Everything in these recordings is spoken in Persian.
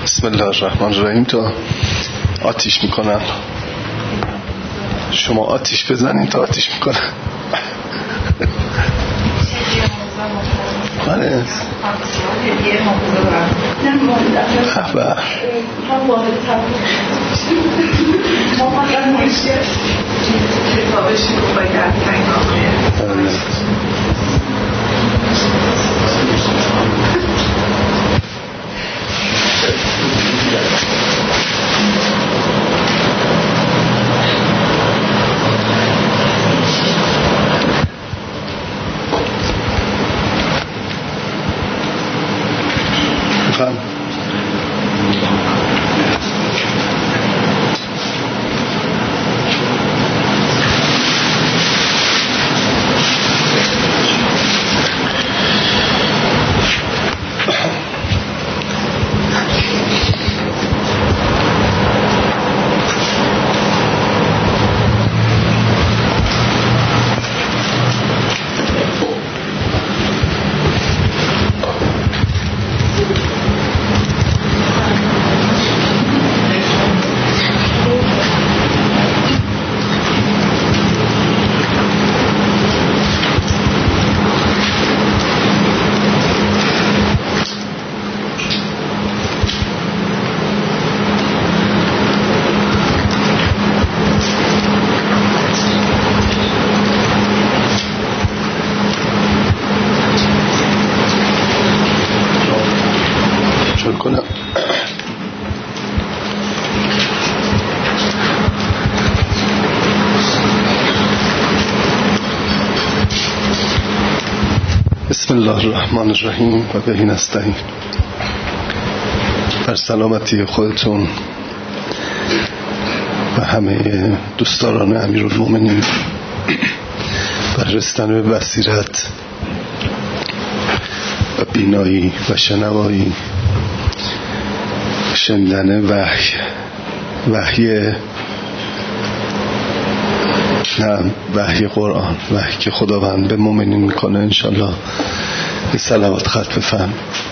بسم الله الرحمن الرحیم. تا آتیش میکنم، شما آتیش بزنین تا آتیش میکنم. بله خبر بسم الله الرحمن الرحیم و به نستعین. بر سلامتی خودتون و همه دوستداران امیرالمومنین، بر رسیدن به بصیرت و بینایی و شنوایی، شنیدن وحی قرآن، وحی که خداوند به مؤمنین میکنه. انشالله به صلوات ختم بفهم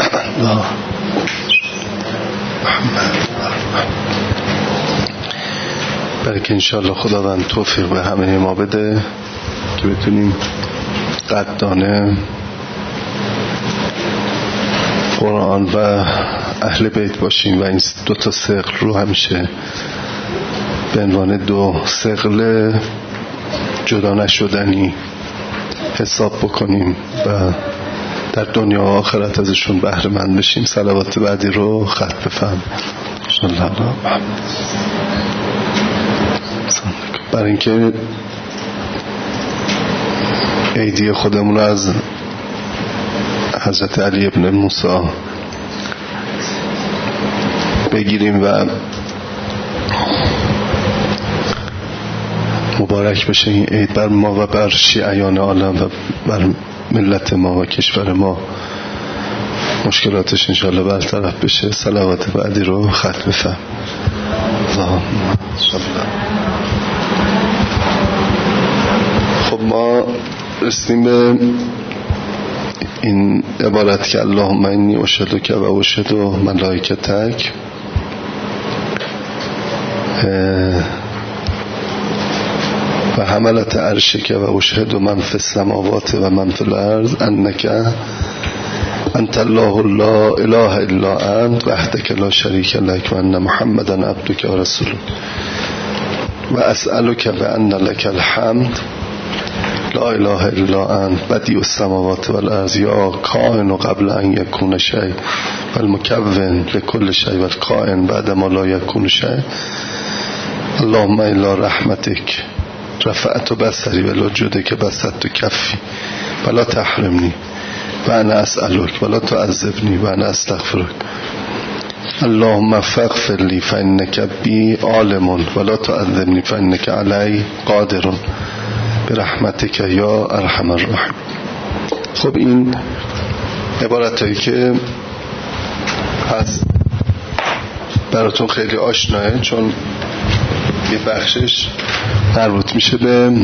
برای که انشالله خداوند توفیق به همه ما بده که بتونیم قدردان قرآن و اهل بیت باشیم و این دو تا ثقل رو همیشه به عنوان دو ثقل جدا نشدنی حساب بکنیم و در دنیا و آخرت ازشون بهره مند بشیم. صلوات بعدی رو ختم بفهم. برای اینکه عیدی خودمون از حضرت علی ابن موسی بگیریم و مبارک بشه این عید بر ما و بر شیعیان عالم و بر ملت ما و کشور ما، مشکلاتش انشاءالله برطرف بشه. صلوات بعدی رو ختم بفهم. خب ما رسیدیم به این عبارت که اللهم انی اشهدک و اشهد ملائکتک و حملت عرشک و اشهد من فی السماوات و من فی الارض انک انت الله لا اله الا انت وحدک لا شریک لک و ان محمدا عبدک و رسولک و اسألک بان لک الحمد لا اله الا انت بدیع السماوات والارض یا کائن قبل ان یکون شیء و المکون لكل شیء و الکائن بعد ما لا یکون شیء. اللهم الی رحمتک رفعت بصری ولا جودک بسطت کفی ولا تحرمنی و انا اسألک ولا تعذبنی و انا استغفرک. اللهم فاغفر لی فانک بی عالم ولا تعذبنی فانک علی قادر برحمتک یا ارحم الراحمین. خب این عبارت هایی که هست براتون خیلی آشناه، چون یه بخشش مربوط میشه به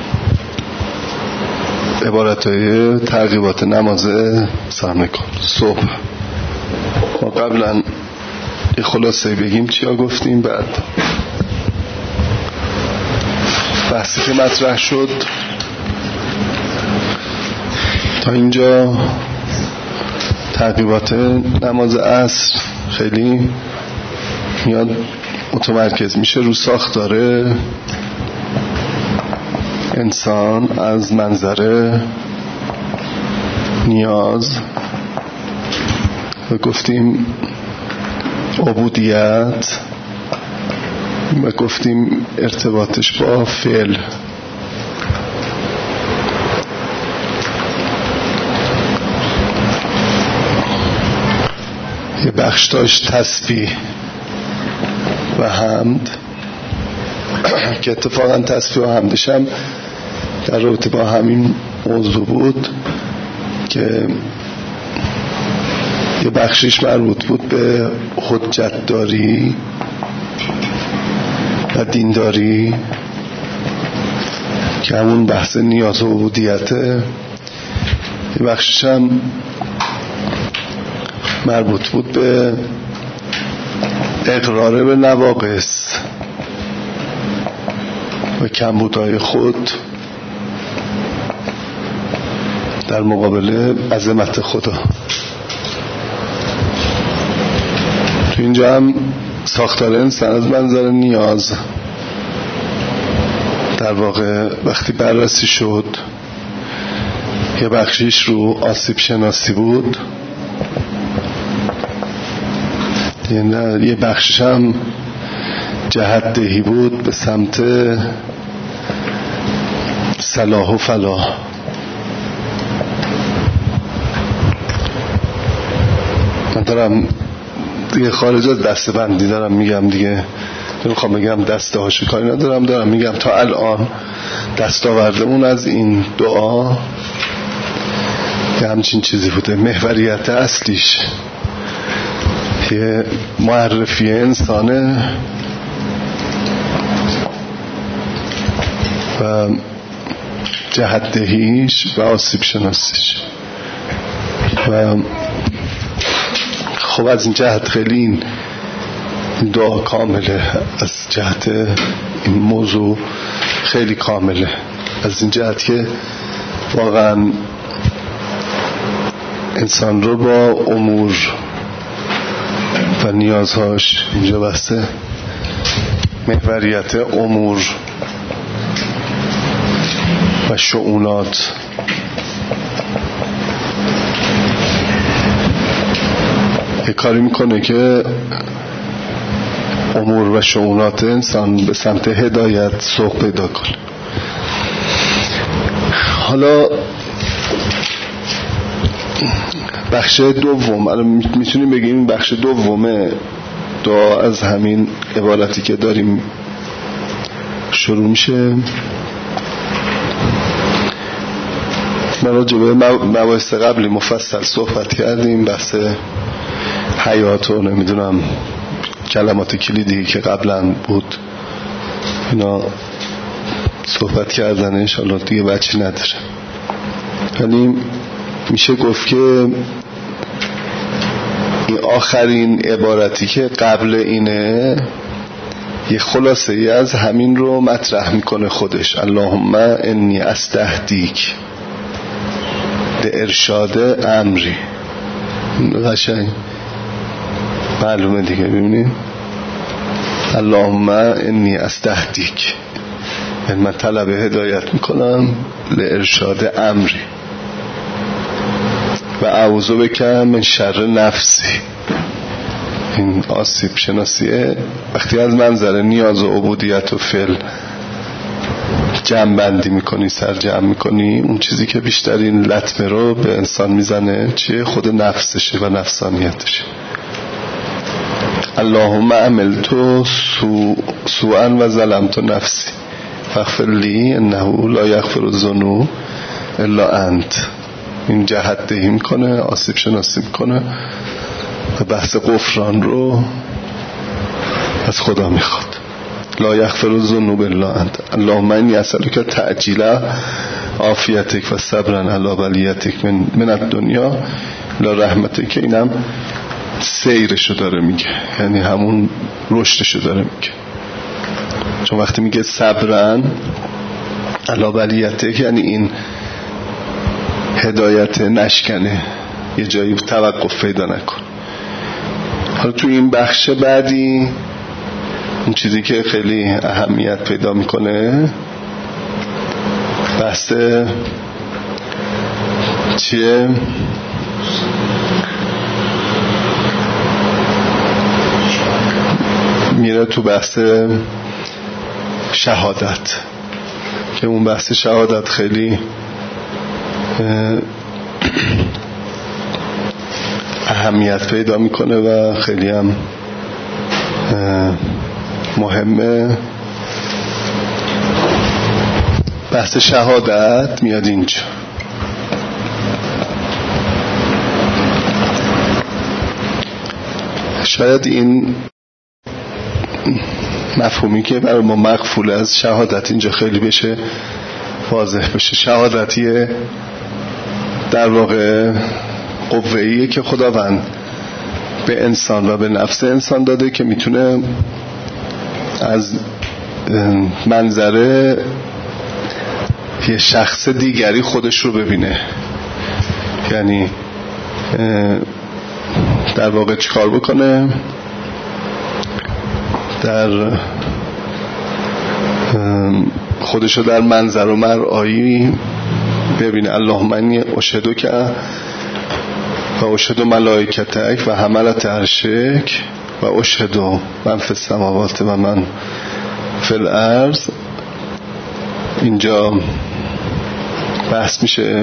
عبارتهای ترغیبات نماز صبح. ما قبلا خلاصه بگیم چیا گفتیم. بعد بحثی که مطرح شد تا اینجا تعقیبات نماز عصر خیلی میاد متمرکز میشه رو ساختار انسان از منظر نیاز و گفتیم عبودیت و گفتیم ارتباطش با فعل. یه بخش داشت تسبیح و حمد که اتفاقا تسبیح و حمدش هم در رابطه با همین موضوع بود که یه بخشش مربوط بود به حجت داری و دینداری که همون بحث نیاز و عبودیته. یه بخشش هم مربوط بود به اقرار به نواقص و کمبودهای خود در مقابل عظمت خدا. تو اینجا هم ساختار انسان از منظر نیاز در واقع وقتی بررسی شد یه بخشیش رو آسیب شناسی بود، یه بخشش هم جهت دهی بود به سمت صلاح و فلاح. من دارم دیگه خارج از دسته بندی دارم میگم، دیگه نمیخوام بگم دسته هاشو کاری ندارم، دارم میگم تا الان دستاوردمون از این دعا یه همچین چیزی بوده. محوریت اصلیش یه معرفی انسانه و جهت دهیش و آسیب شناسیش. و خب از این جهت خیلی این دعا کامله، از جهت این موضوع خیلی کامله، از این جهت که واقعا انسان رو با امور و نیازهاش اینجا بسته محوریت امور و شؤونات یه کاری میکنه که امور و شؤونات انسان به سمت هدایت سوق پیدا کنه. حالا بخش دوم، الان میتونیم بگیم بخش دوم دعا از همین عبارتی که داریم شروع میشه. ما راجع به مباحث قبلی مفصل صحبت کردیم، بحث حیات و نمیدونم کلمات کلیدی که قبلا بود اینا صحبت کردنش حالا دیگه بچی نداره. یعنی میشه گفت که این آخرین عبارتی که قبل اینه یه خلاصه ای از همین رو مطرح میکنه خودش. اللهم انی استهدیک لارشاد امری. قشنگ معلومه دیگه، ببینید اللهم انی استهدیک، یعنی من طلب هدایت میکنم لارشاد امری و اعوذ بک من شر نفسی. این آسیب شناسیه. وقتی از منظر نیاز و عبودیت و فعل جمع بندی میکنی، سرجمع میکنی، اون چیزی که بیشترین لطمه رو به انسان میزنه چیه؟ خود نفسشه و نفسانیتشه. اللهم عملت سوءا و ظلمت نفسی فاغفر لی انه لا یغفر الذنوب الا انت. این جهت دهی میکنه، آسیب شناسی میکنه و بحث غفران رو از خدا میخواد. لا یغفر الذنوب الا انت اللهم انی اسألک تعجیل عافیتک و صبرا علی بلیتک من الدنیا لا رحمتک. اینم سیرشو داره میگه، یعنی همون رشدشو داره میگه. چون وقتی میگه صبرن علی بلیته، یعنی این هدایت نشکنه، یه جایی توقف پیدا نکن. حالا تو این بخش بعدی اون چیزی که خیلی اهمیت پیدا میکنه بحث چیه؟ میره تو بحث شهادت، که اون بحث شهادت خیلی اهمیت پیدا میکنه و خیلی هم مهمه. بحث شهادت میاد اینجا. شاید این مفهومی که برای ما مغفول از شهادت اینجا خیلی بشه واضح بشه. شهادتیه در واقع قوه‌ایه که خداوند به انسان و به نفس انسان داده که میتونه از منظره یه شخص دیگری خودش رو ببینه. یعنی در واقع چیکار بکنه؟ در خودشو در منظر و مرآیی ببینه. اللهم انی اشهدک و اشهد ملائکتک و حملت عرشک و اشهد من فی السماوات و من فی الارض. اینجا بحث میشه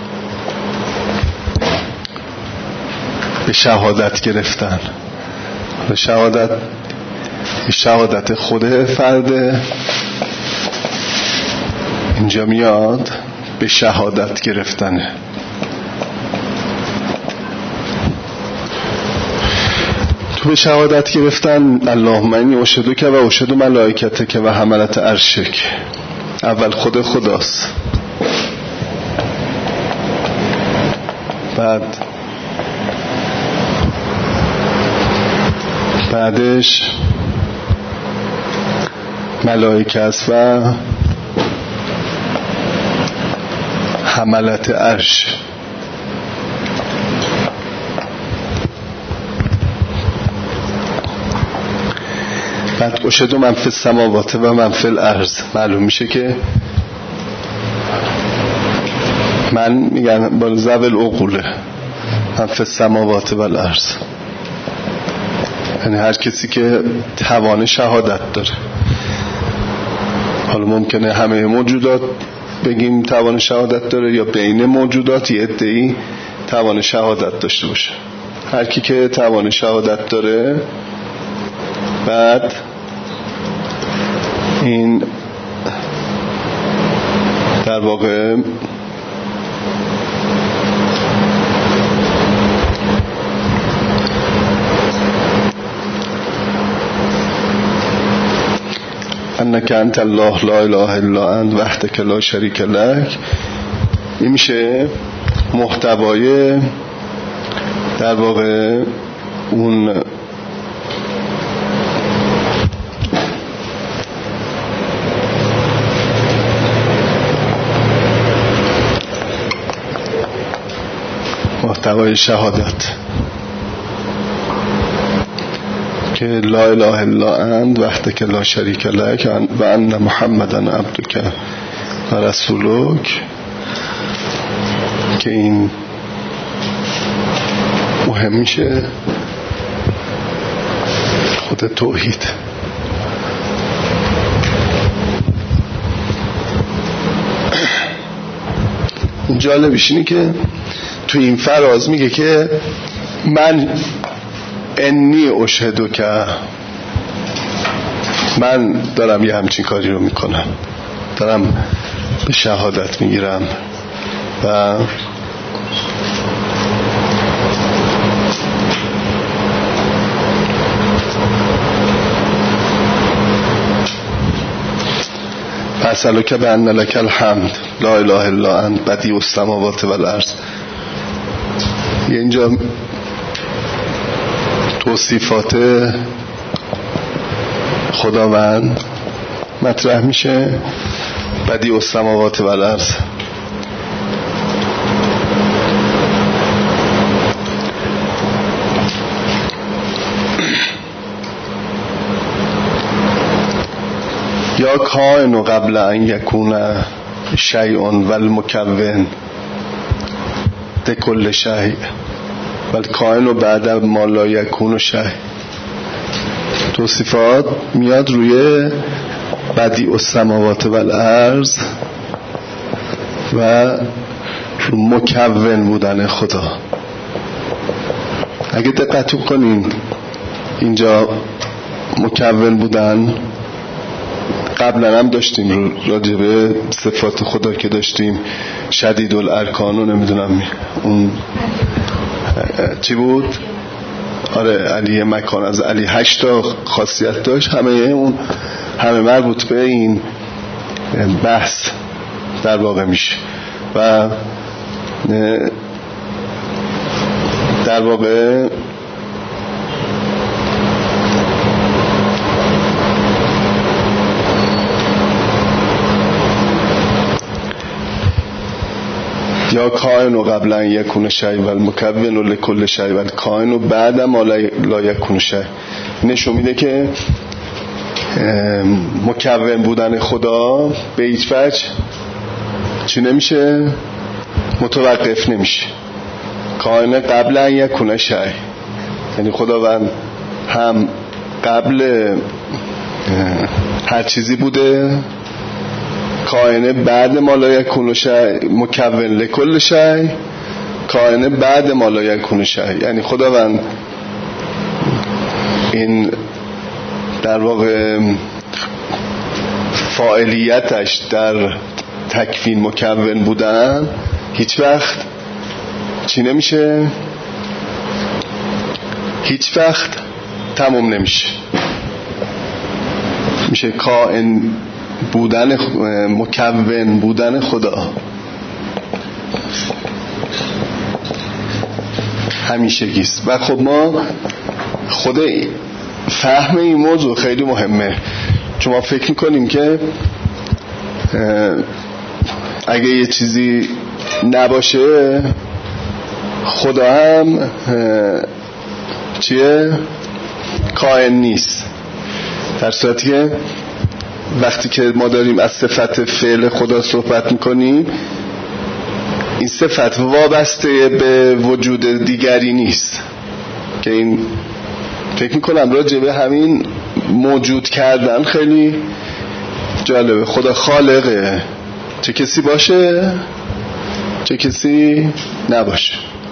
به شهادت گرفتن. به شهادت خود فرده اینجا میاد به شهادت گرفتنه. تو به شهادت گرفتن اللهم انی اشهدک و اشهد ملائکتک و حملت عرشک. اول خود خداست، بعدش ملائکه است و حملت عرش. بعد اشهد من فی السماوات و من فی الارض. معلوم میشه که من میگن با ذوی العقول من فی السماوات و الارض، یعنی هر کسی که توان شهادت داره. حالا ممکنه همه موجودات بگیم توان شهادت داره، یا بین موجودات یه عده‌ای توان شهادت داشته باشه. هر کی که توان شهادت داره، بعد این در واقع انک انت الله لا اله الا انت وحدک لا شریک لک. این میشه محتوای در واقع اون محتوای شهادت که لا اله الا انت وحدک لا شریک لک و ان محمدا عبدک و رسولک. که این مهم میشه خود توحید. این جالبش اینه که تو این فراز میگه که من انی اشهدو، که من دارم یه همچین کاری رو میکنم، دارم به شهادت میگیرم. و فاسألک بأن لک الحمد لا اله الا انت بدیع السماوات والارض. اینجا توصیفات خداوند مطرح میشه. بدیع السماوات و الارض. یا کائن قبل ان یکون شیء والمکون لکل شیء والکائن بعد ما لا یکون شیء. توصیفات میاد روی بدیع السماوات و الارض و مکون بودن خدا. اگه دقت کنین اینجا مکون بودن قبلا هم داشتیم راجع به صفات خدا که داشتیم شدید الارکان و نمیدونم اون چی بود. آره علی مکان از علی 8 تا خاصیت داشت. همه مربوط به این بحث در واقع میشه و در واقع یا کائن قبل ان یکون شیء والمکون لکل شیء والکائن بعد ما لا یکون شیء. نشون میده که مکون بودن خدا به هیچ وجه چی نمیشه، متوقف نمیشه. کائن قبل ان یکون شیء یعنی خداوند هم قبل هر چیزی بوده، کائن بعد ما لا یکون شیء، مکون لکل شیء، کائن بعد ما لا یکون شیء. یعنی خداوند این در واقع فاعلیتش در تکوین مکون بودن هیچ وقت چی نمیشه، هیچ وقت تمام نمیشه. میشه کائن بودن مکون بودن خدا همیشگیست. و خب ما خود فهم این موضوع خیلی مهمه، چون ما فکر میکنیم که اگه یه چیزی نباشه خدا هم چیه، کائن نیست. در صورتی که وقتی که ما داریم از صفت فعل خدا صحبت میکنیم این صفت وابسته به وجود دیگری نیست. که این فکر میکنم راجع به همین موجود کردن خیلی جالبه. خدا خالقه، چه کسی باشه چه کسی نباشه،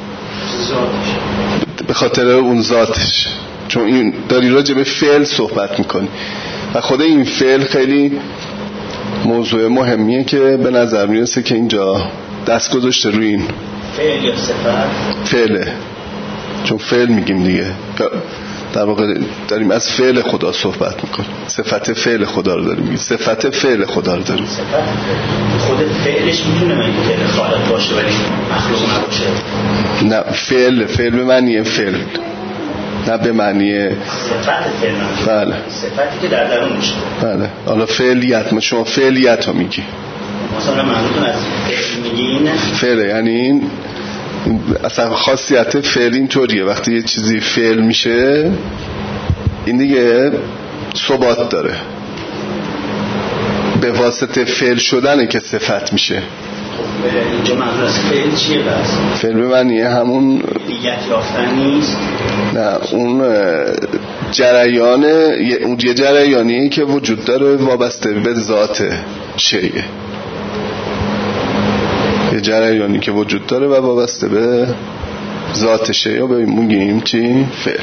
به خاطر اون ذاتش، چون این داری راجع به فعل صحبت میکنی و خود این فعل خیلی موضوع مهمیه که به نظر میرسه که اینجا دست گذاشته روی این فعل یا صفت. فعله، چون فعل میگیم دیگه، در واقع داریم از فعل خدا صحبت میکنیم، صفت فعل خدا رو داریم، صفت فعل خدا رو داریم. صفت خود فعلش میتونه که خالق باشه ولی مخلوق نباشه. نه، فعل به معنی فعل، نه به معنی صفت فعل. بله، صفتی که در درون میشه. بله. حالا فعلیت، ما شما فعلیت رو میگی، مثلا منظورتون از فعل میگین فعل یعنی این اصلا خاصیت فعل اینطوریه، وقتی یه چیزی فعل میشه این دیگه ثبات داره، به واسطه فعل شدنه که صفت میشه. اینجا منظور از فعل چیه بس؟ فعل به معنی همون دیگه یافتن نیست، نه، اون جریان، اون یه جریانی که وجود داره وابسته به ذات شیء، یه جریانی که وجود داره و وابسته به ذات شیء رو میگیم چی؟ فعل.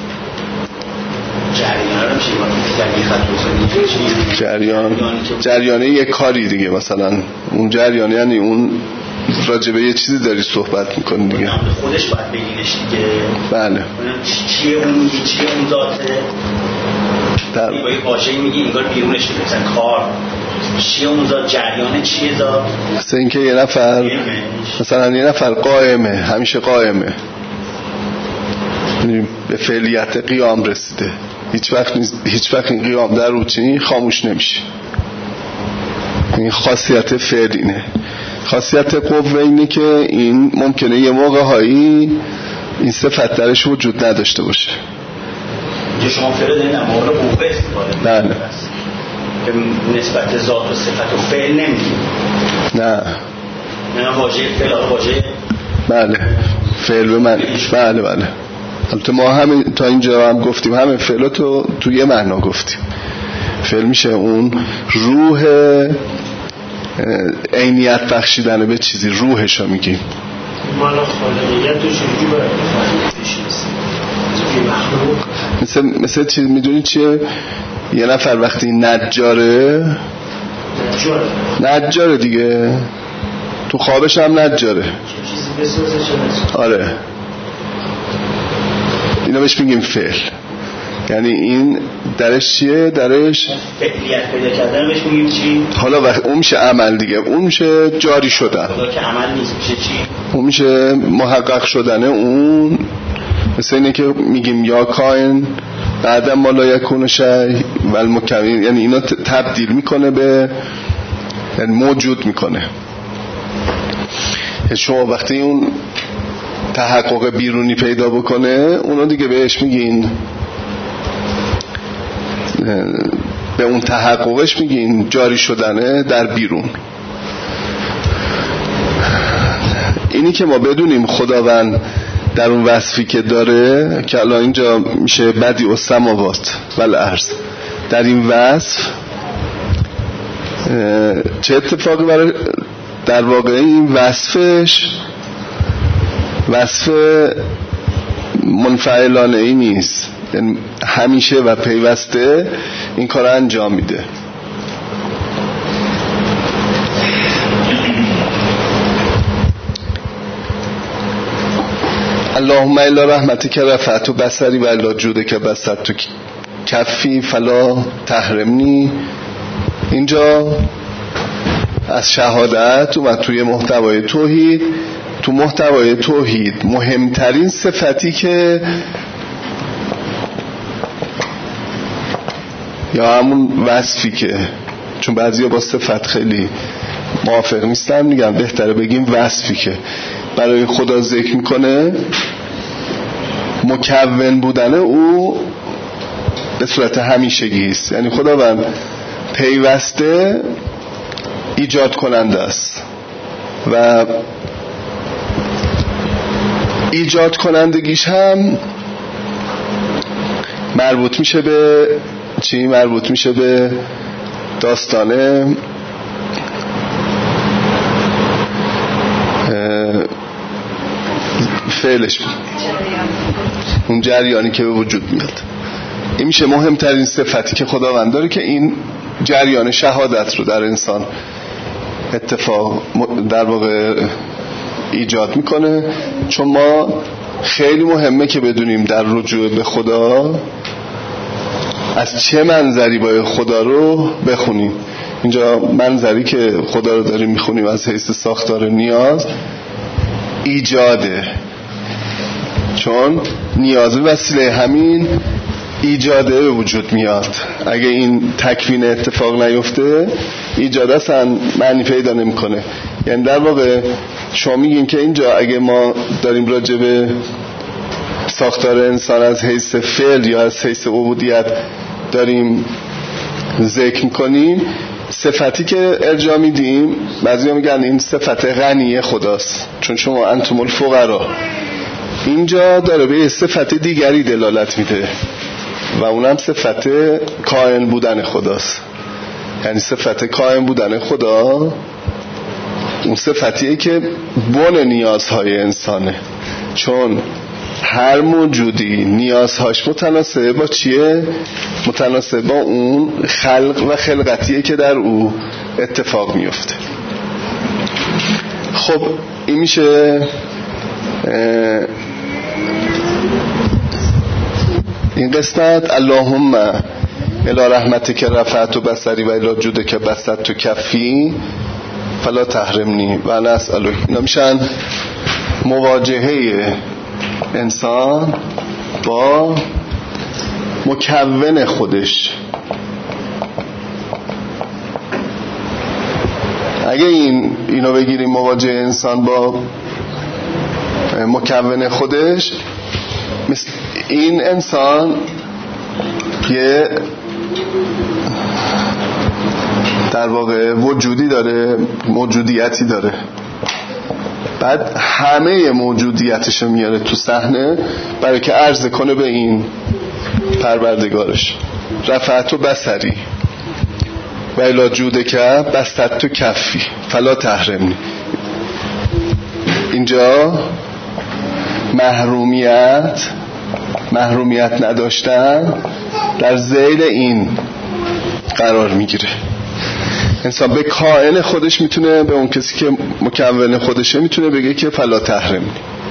جریانه یه کاری دیگه، مثلا اون جریانه یعنی اون راجبه یه چیزی داری صحبت میکنی دیگه، خودش باید بگیرش دیگه. بله. چیه اون میگی، چیه اون ذاته، با یه واژه‌ای میگی انگار بیرونش میگه، مثلا کار چیه اون ذات، جریانه چیه ذات. مثلا اینکه یه نفر مثلا یه نفر قائمه، همیشه قائمه، به فعلیت قیام رسیده. هیچ وقت این قیام در روتین خاموش نمیشه. این خاصیت فعل اینه. خاصیت قوه اینه که این ممکنه یه موقع هایی این صفت درش وجود نداشته باشه. اینجا شما فعل دارین اما قوه استفاده نه که نسبت ذات و صفت و فعل نمیگیم. نه واژه فعل واژه بله فعل به من بله البته ما همه تا اینجا هم گفتیم همه فعلاتو تو یه معنا گفتیم. فعل میشه اون روح عینیت بخشیدن به چیزی، روحشو میگیم. مالا خالقیت تو چجوری باید بفهمید؟ مثل چیز میدونی چیه؟ یه نفر وقتی نجاره دیگه تو خوابش هم نجاره، آره اینا بهش میگیم فعل. یعنی این درش چیه؟ درش فعلیت پیدا کردن بهش میگیم چی؟ حالا اون میشه عمل دیگه، اون میشه جاری شدن. خدا که عمل نیست میشه چی؟ اون میشه محقق شدنه. اون مثل اینه که میگیم یا کائن بعدم ما لا یکون شیء و المکون، یعنی اینا تبدیل میکنه به، یعنی موجود میکنه. شما وقتی اون تحقق بیرونی پیدا بکنه اونو دیگه بهش میگین، به اون تحققش میگین جاری شدنه در بیرون. اینی که ما بدونیم خداوند در اون وصفی که داره که الان اینجا میشه بدیع السماوات و الارض، در این وصف چه اتفاقی برای در واقع این وصفش وصف منفعلانه ای نیست، یعنی همیشه و پیوسته این کار انجام میده. اللهم الی رحمتک رفعت بصری و الی جودک بسطت کفی فلا تحرمنی. اینجا از شهادت و توی محتوای توحید، تو محتوای توحید مهمترین صفتی که یا همون وصفی که، چون بعضیا با صفت خیلی موافق نیستن، میگم بهتره بگیم وصفی که برای خدا ذکر میکنه، مکون بودن او به صورت همیشگی است. یعنی خداوند پیوسته ایجاد کننده است و ایجاد کنندگیش هم مربوط میشه به چی؟ مربوط میشه به داستانه فعلش، اون جریانی که به وجود میاد. این میشه مهمترین صفتی که خداوند داره که این جریان شهادت رو در انسان اتفاق در واقع ایجاد میکنه. چون ما خیلی مهمه که بدونیم در رجوع به خدا از چه منظری باید خدا رو بخونیم. اینجا منظری که خدا رو داریم میخونیم از حیث ساختار نیاز، ایجاده، چون نیاز وسیله همین ایجاده به وجود میاد. اگه این تکوین اتفاق نیفته ایجاد اصلا معنی پیدا نمیکنه. یعنی در واقع شما میگین که اینجا اگه ما داریم راجع به ساختار انسان از حیث فعل یا از حیث عبودیت داریم ذکر میکنیم، صفتی که ارجاع میدیم بعضیا میگن این صفت غنی خداست، چون شما انتم الفقرا، اینجا داره به صفت دیگری دلالت میده و اونم صفت کائن بودن خداست. یعنی صفت کائن بودن خدا اون صفتیه که بن نیازهای انسانه، چون هر موجودی نیازهاش متناسب با چیه؟ متناسب با اون خلق و خلقتیه که در او اتفاق میفته. خب این میشه این قسمت. اللهم الی رحمتک رفعت بصری و الی جودک بسطت کفی فلا تحرمنی و انا اسألک. اینا میشن مواجهه انسان با مکون خودش. اگه اینو بگیریم مواجه انسان با مکون خودش، مثل این انسان یه در واقع وجودی داره، موجودیتی داره، بعد همه موجودیتشو میاره تو صحنه برای که عرضه کنه به این پروردگارش. رفعت و بصری و الی جودک بسطت تو کفی فلا تحرمنی. اینجا محرومیت نداشتن در ذیل این قرار میگیره. انسان به کائن خودش میتونه، به اون کسی که مکون خودشه میتونه بگه که فلا تحرمنی.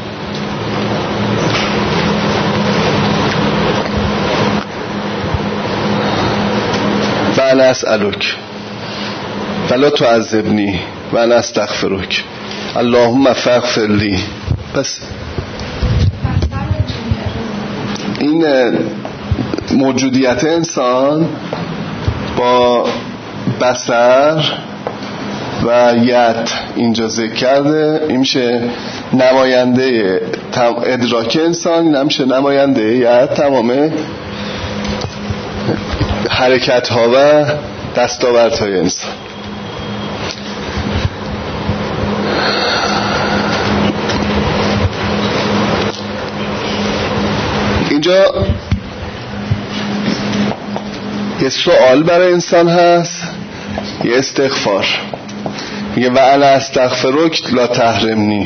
و انا اسألک فلا تعذبنی و انا استغفرک اللهم فاغفر لی. پس این موجودیت انسان با بصر و ید اینجا ذکر کرده، این میشه نماینده ادراک انسان، این میشه نماینده ید تمام حرکت ها و دستاوردهای انسان. اینجا یه سوال برای انسان هست، یه استغفار. میگه و انا استغفرک لا تحرمنی.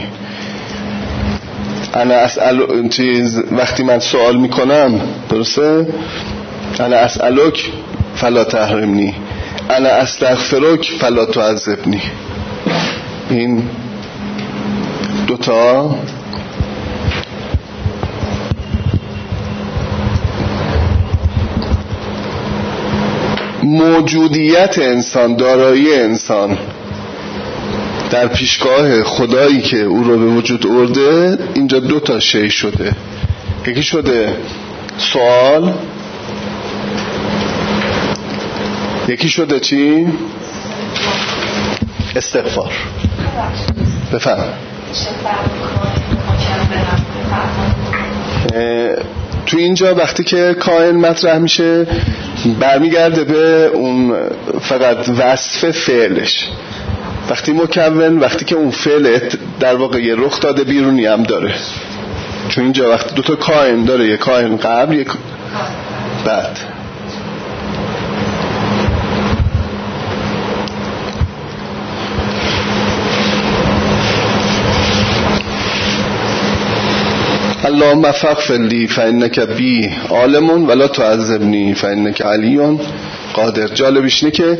انا اسأل وقتی من سوال میکنم، درسته؟ انا اسألک فلا تحرمنی، انا استغفرک فلا تعذبنی. این دوتا موجودیت انسان، دارایی انسان در پیشگاه خدایی که او رو به وجود آورده، اینجا دو تا شی شده. یکی شده سوال، یکی شده چی؟ استغفار. بفهم. تو اینجا وقتی که کائن مطرح میشه برمیگرده به اون فقط وصف فعلش. وقتی مکون، وقتی که اون فعل در واقع یه رخ داده بیرونی هم داره. چون اینجا وقتی دوتا کائن داره، یه کائن قبل یک بعد. اللهم فاغفر لی فانک بی عالم ولا تعذبنی فانک علی قادر. جالبش اینه که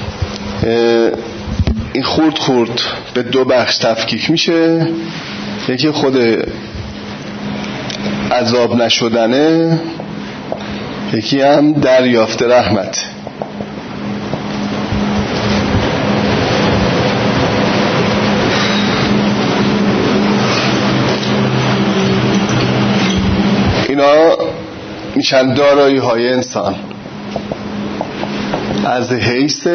این خورد به دو بخش تفکیک میشه. یکی خود عذاب نشدنه، یکی هم دریافت رحمت. اینا میشن دارایی های انسان از حیث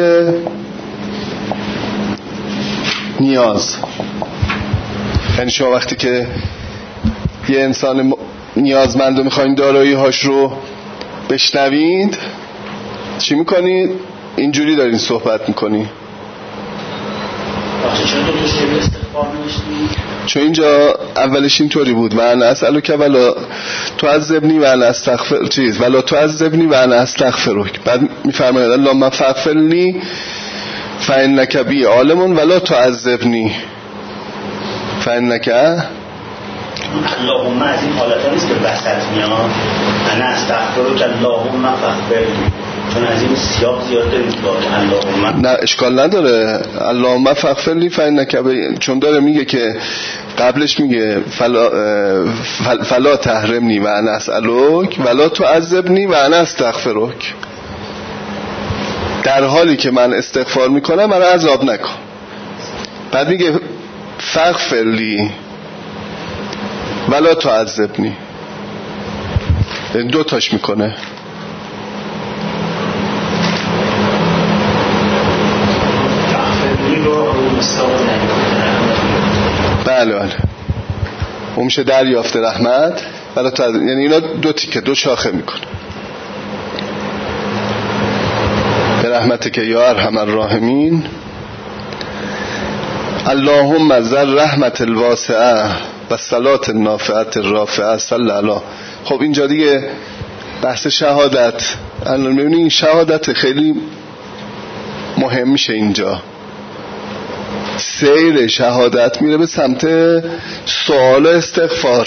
نیاز. یعنی شما وقتی که یه انسان نیازمند رو میخواین دارایی هاش رو بشنوید، چی میکنید؟ اینجوری دارین صحبت میکنی. چون اینجا اولش اینطوری بود و انا اسألک ولا تعذبنی و انا استغفر چیز ولا تعذبنی و انا استغفرک. بعد میفرماید اللهم فاغفر لی فانک بی عالم ولا تعذبنی فانک. اللهم از این حالت نیست که وسط میاد انا استغفرک اللهم فاغفر لی، چون از این سیاق زیاد داریم اللهم. نه اشکال نداره. اللهم فاغفر لی فانک، چون داره میگه که قبلش میگه فلا تحرمنی و انا اسألک ولا تعذبنی و انا استغفرک. در حالی که من استغفار میکنم من عذاب نکن. بعد میگه فاغفر لی ولا تعذبنی. دو تاش میکنه. بله بله اون میشه دریافت رحمت. یعنی اینا دو تیکه دو شاخه میکنه. به رحمت که یا ارحم الراحمین اللهم ذل رحمت الواسعه و صلات النافعه الرافعه صلی علی. خب اینجا دیگه بحث شهادت. الان میبینی این شهادت خیلی مهم میشه. اینجا سیر شهادت میره به سمت سوال و استغفار.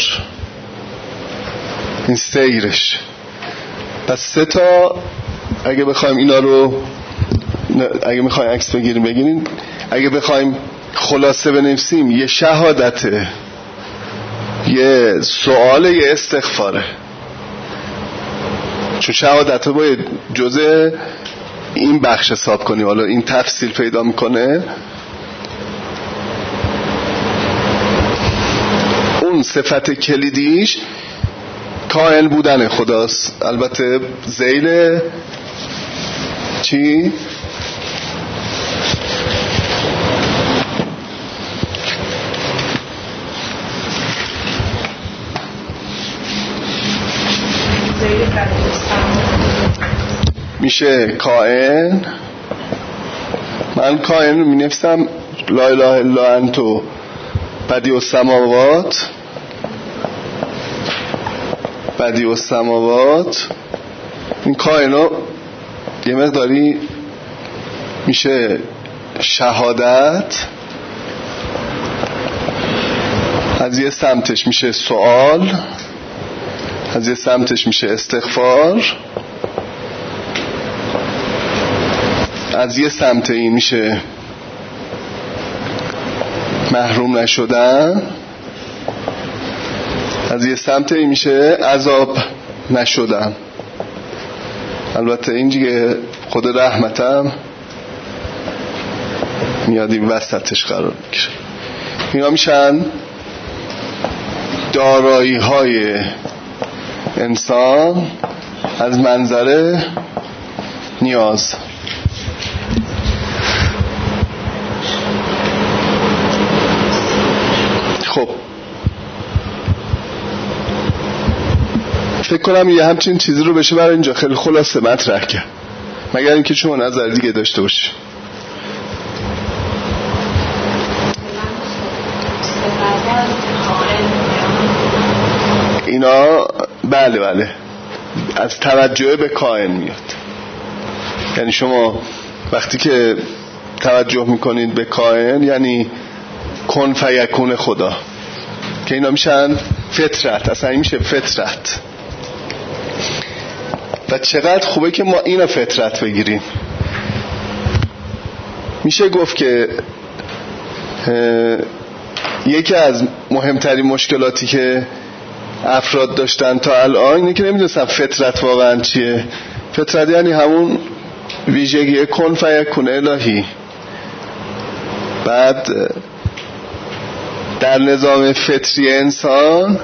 این سیرش. پس سه تا اگه بخوایم اینا رو، اگه میخوایم عکس بگیریم اگه بخوایم خلاصه بنویسیم، یه شهادته، یه سوال، یه استغفاره. چون شهادت رو باید جزء این بخش حساب کنیم. حالا این تفصیل پیدا میکنه. اون صفت کلیدیش کائن بودن خداست. البته ذیل چی؟ میشه کائن. من کائن رو می نفسم لا اله الا انتو بدیع السماوات بدیع السماوات. این کائن رو یه مقداری میشه شهادت. از یه سمتش میشه سوال، از یه سمتش میشه استغفار، از یه سمت این میشه محروم نشدن، از یه سمت این میشه عذاب نشدن. البته این دیگه خود رحمتم میاد این وسطش قرار میگیره. اینا میشن دارایی های انسان از منظر نیاز. خب فکر کنم یه همچین چیزی رو بشه برای اینجا خیلی خلاصه مطرح کرد، مگر اینکه شما نظر دیگه داشته باشی. اینا بله بله از توجه به کائن میاد. یعنی شما وقتی که توجه میکنید به کائن یعنی کن فیکون خدا، که اینا میشن فطرت. اصلا این میشه فطرت. و چقدر خوبه که ما اینا فطرت بگیریم. میشه گفت که یکی از مهمترین مشکلاتی که افراد داشتن تا الان اینه که نمیدونستن فطرت واقعا چیه. فطرت یعنی همون ویژگی کن فیکون الهی. بعد در نظام فطری انسان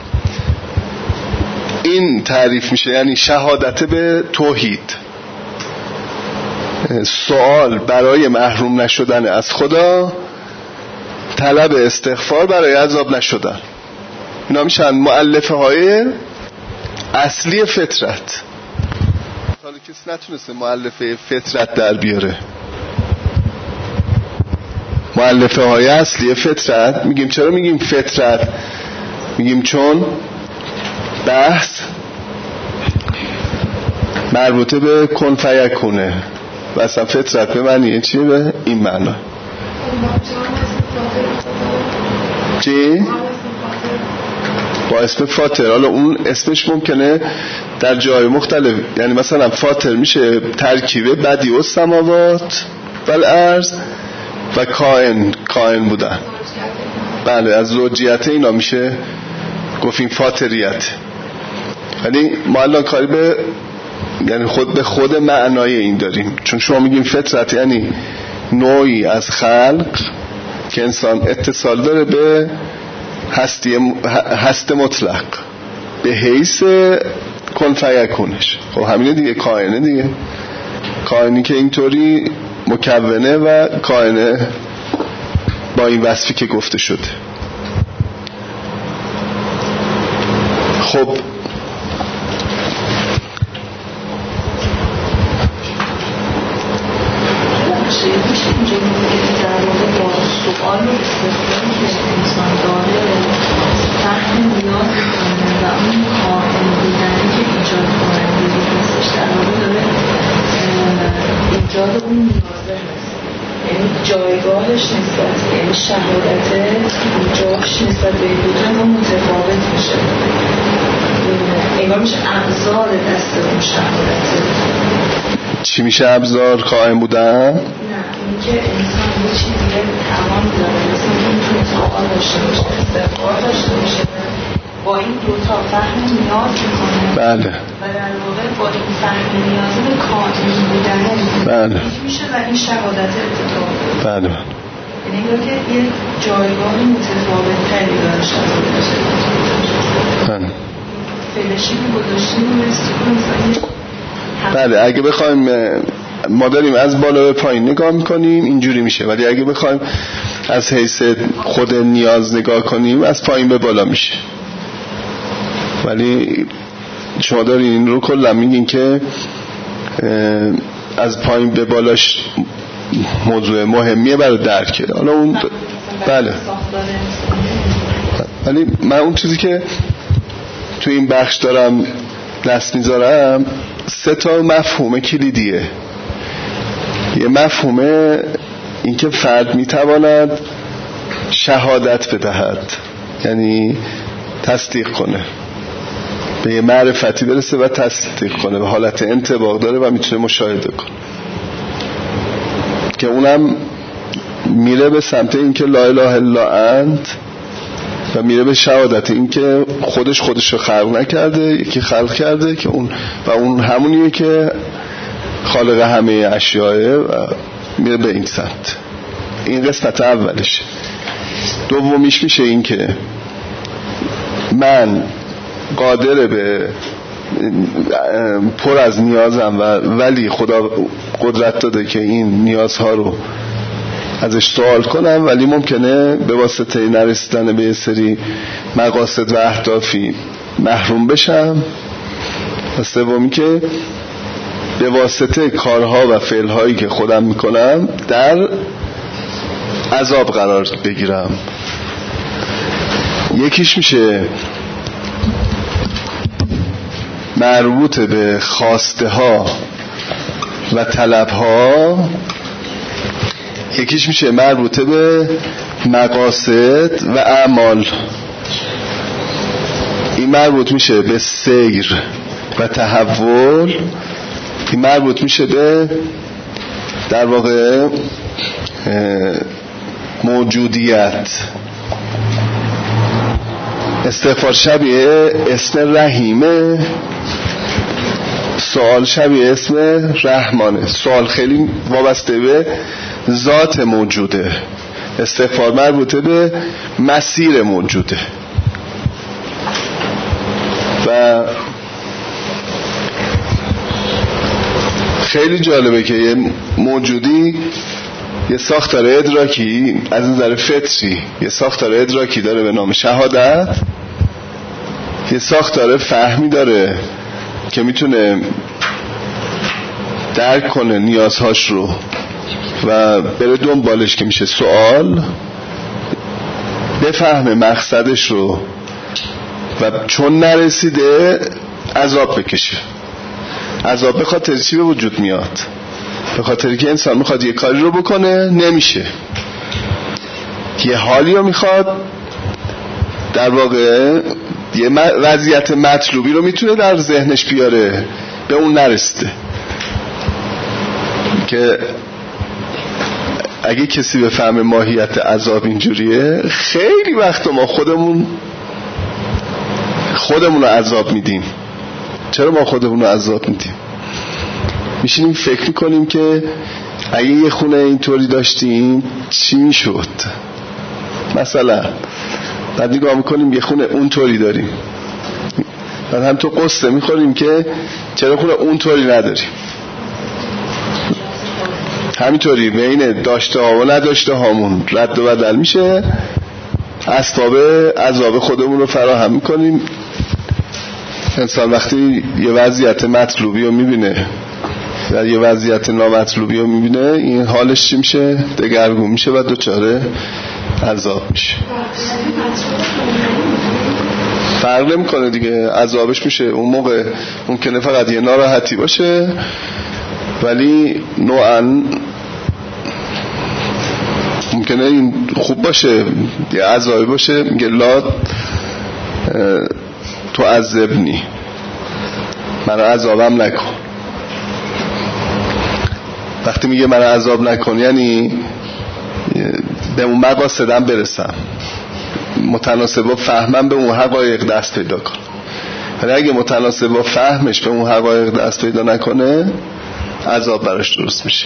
این تعریف میشه، یعنی شهادت به توحید، سوال برای محروم نشدن از خدا، طلب استغفار برای عذاب نشدن. اینا میشن مؤلفه های اصلی فطرت. حالا کسی نتونسته مؤلفه فطرت در بیاره. مؤلفه های اصلی فطرت میگیم. چرا میگیم فطرت؟ میگیم چون بحث مربوطه به کن فیکونه و اصلا فطرت به معنی چیه؟ به این معنا. چی؟ با اسم فاطر. حالا اون اسمش ممکنه در جای مختلف، یعنی مثلا فاطر میشه ترکیب بدیع السماوات و الارض و کائن بودن. بله از زوجیت اینا میشه گفتیم فاطریت. یعنی ما الان کاری به یعنی خود به خود معنای این داریم. چون شما میگیم فطرت یعنی نوعی از خلق که انسان اتصال داره به هست مطلق به حیث کن فیکونش. خب همینه دیگه، کائنه دیگه، کائنی که اینطوری مکونه و کائنه با این وصفی که گفته شده. خب سوال رو استفاده که انسان داره فهم نیاز میکنه و اون کائن بودنی که ایجاد کننده هستش در واقع داره ایجاد اون نیازه هست، یعنی جایگاهش نسبت، یعنی شهادته جاش نسبت به این دوتا هم متفاوت میشه، انگار میشه ابزار دست اون شهادته. چی میشه ابزار کائن بودن؟ که انسان یه چیزی توان داره، مثلا میتونه سوال داشته باشه، استقبال داشته باشه، با این دوتا فهم نیاز میکنه. بله. و در واقع با این فهم نیاز به کائن بودنه میشه و این شهادت اتفاق. بله. یعنی انگار که یه جایگاه متفاوت تری داره شهادت. بله. فلشی که گذاشتیم رو مثلا بله. اگه بخوایم ما داریم از بالا به پایین نگاه میکنیم اینجوری میشه، ولی اگه بخوایم از حیث خود نیاز نگاه کنیم از پایین به بالا میشه. ولی شما دارین این رو کلا میگین که از پایین به بالاش موضوع مهمیه برای درک. حالا اون بله. ولی من اون چیزی که تو این بخش دارم دست میذارم 3 مفهوم کلیدیه. یه مفهومه این که فرد میتواند شهادت بدهد، یعنی تصدیق کنه، به یه معرفتی برسه و تصدیق کنه، به حالت انطباق داره و میتونه مشاهده کنه، که اونم میره به سمت این که لا اله الا انت و میره به شهادت این که خودش رو خلق نکرده، یکی خلق کرده که اون همونیه که خالق همه اشیاء و میره به این سمت. این قسمت اولش. دومیش میشه این که من قادر به پر از نیازم ولی خدا قدرت داده که این نیازها رو ازش سوال کنم، ولی ممکنه به واسطه نرسیدن به یه سری مقاصد و اهدافی محروم بشم. و سومی که به واسطه کارها و فعلهایی که خودم میکنم در عذاب قرار بگیرم. یکیش میشه مربوط به خواسته ها و طلب ها، یکیش میشه مربوط به مقاصد و اعمال. این مربوط میشه به سیر و تحول، این مربوط میشه به در واقع موجودیت. استغفار شبیه اسم رحیمه، سوال شبیه اسم رحمانه. سوال خیلی وابسته به ذات موجوده، استغفار مربوطه به مسیر موجوده. و خیلی جالبه که یه موجودی یه ساختار ادراکی از نظر فطری، یه ساختار ادراکی داره به نام شهادت، یه ساختار فهمی داره که میتونه درک کنه نیازهاش رو و بره دنبالش که میشه سوال، بفهمه مقصدش رو و چون نرسیده عذاب بکشه. عذاب به خاطر چی به وجود میاد؟ به خاطر که انسان میخواد یه کاری رو بکنه نمیشه، یه حالی رو میخواد، در واقع یه وضعیت مطلوبی رو میتونه در ذهنش بیاره، به اون نرسیده. که اگه کسی بفهمه ماهیت عذاب اینجوریه، خیلی وقت ما خودمون رو عذاب میدیم. چرا ما خودمون رو عذاب میدیم؟ میشینیم فکر میکنیم که اگه یه خونه اینطوری داشتیم چی میشد مثلا، بعد نگاه میکنیم یه خونه اونطوری داریم، بعد هم تو قصه میخوریم که چرا خونه اونطوری نداریم. همینطوری بین داشته ها و نداشته هامون رد و بدل میشه، اسباب عذاب خودمون رو فراهم میکنیم. انسان وقتی یه وضعیت مطلوبی رو میبینه و یه وضعیت نامطلوبی رو میبینه، این حالش چی میشه؟ دگرگون میشه و دوچاره عذاب میشه. فرق نمیکنه دیگه، عذابش میشه. اون موقع ممکنه فقط یه ناراحتی باشه، ولی نوعاً ممکنه این خوب باشه، یه عذابی باشه. میگه لا تو عذبنی، من عذابم نکن. وقتی میگه من عذاب نکن یعنی به اون مقاصدم برسم، متناسب با فهمم به اون حقایق دست پیدا کن. ولی اگه متناسب با فهمش به اون حقایق دست پیدا نکنه، عذاب براش درست میشه.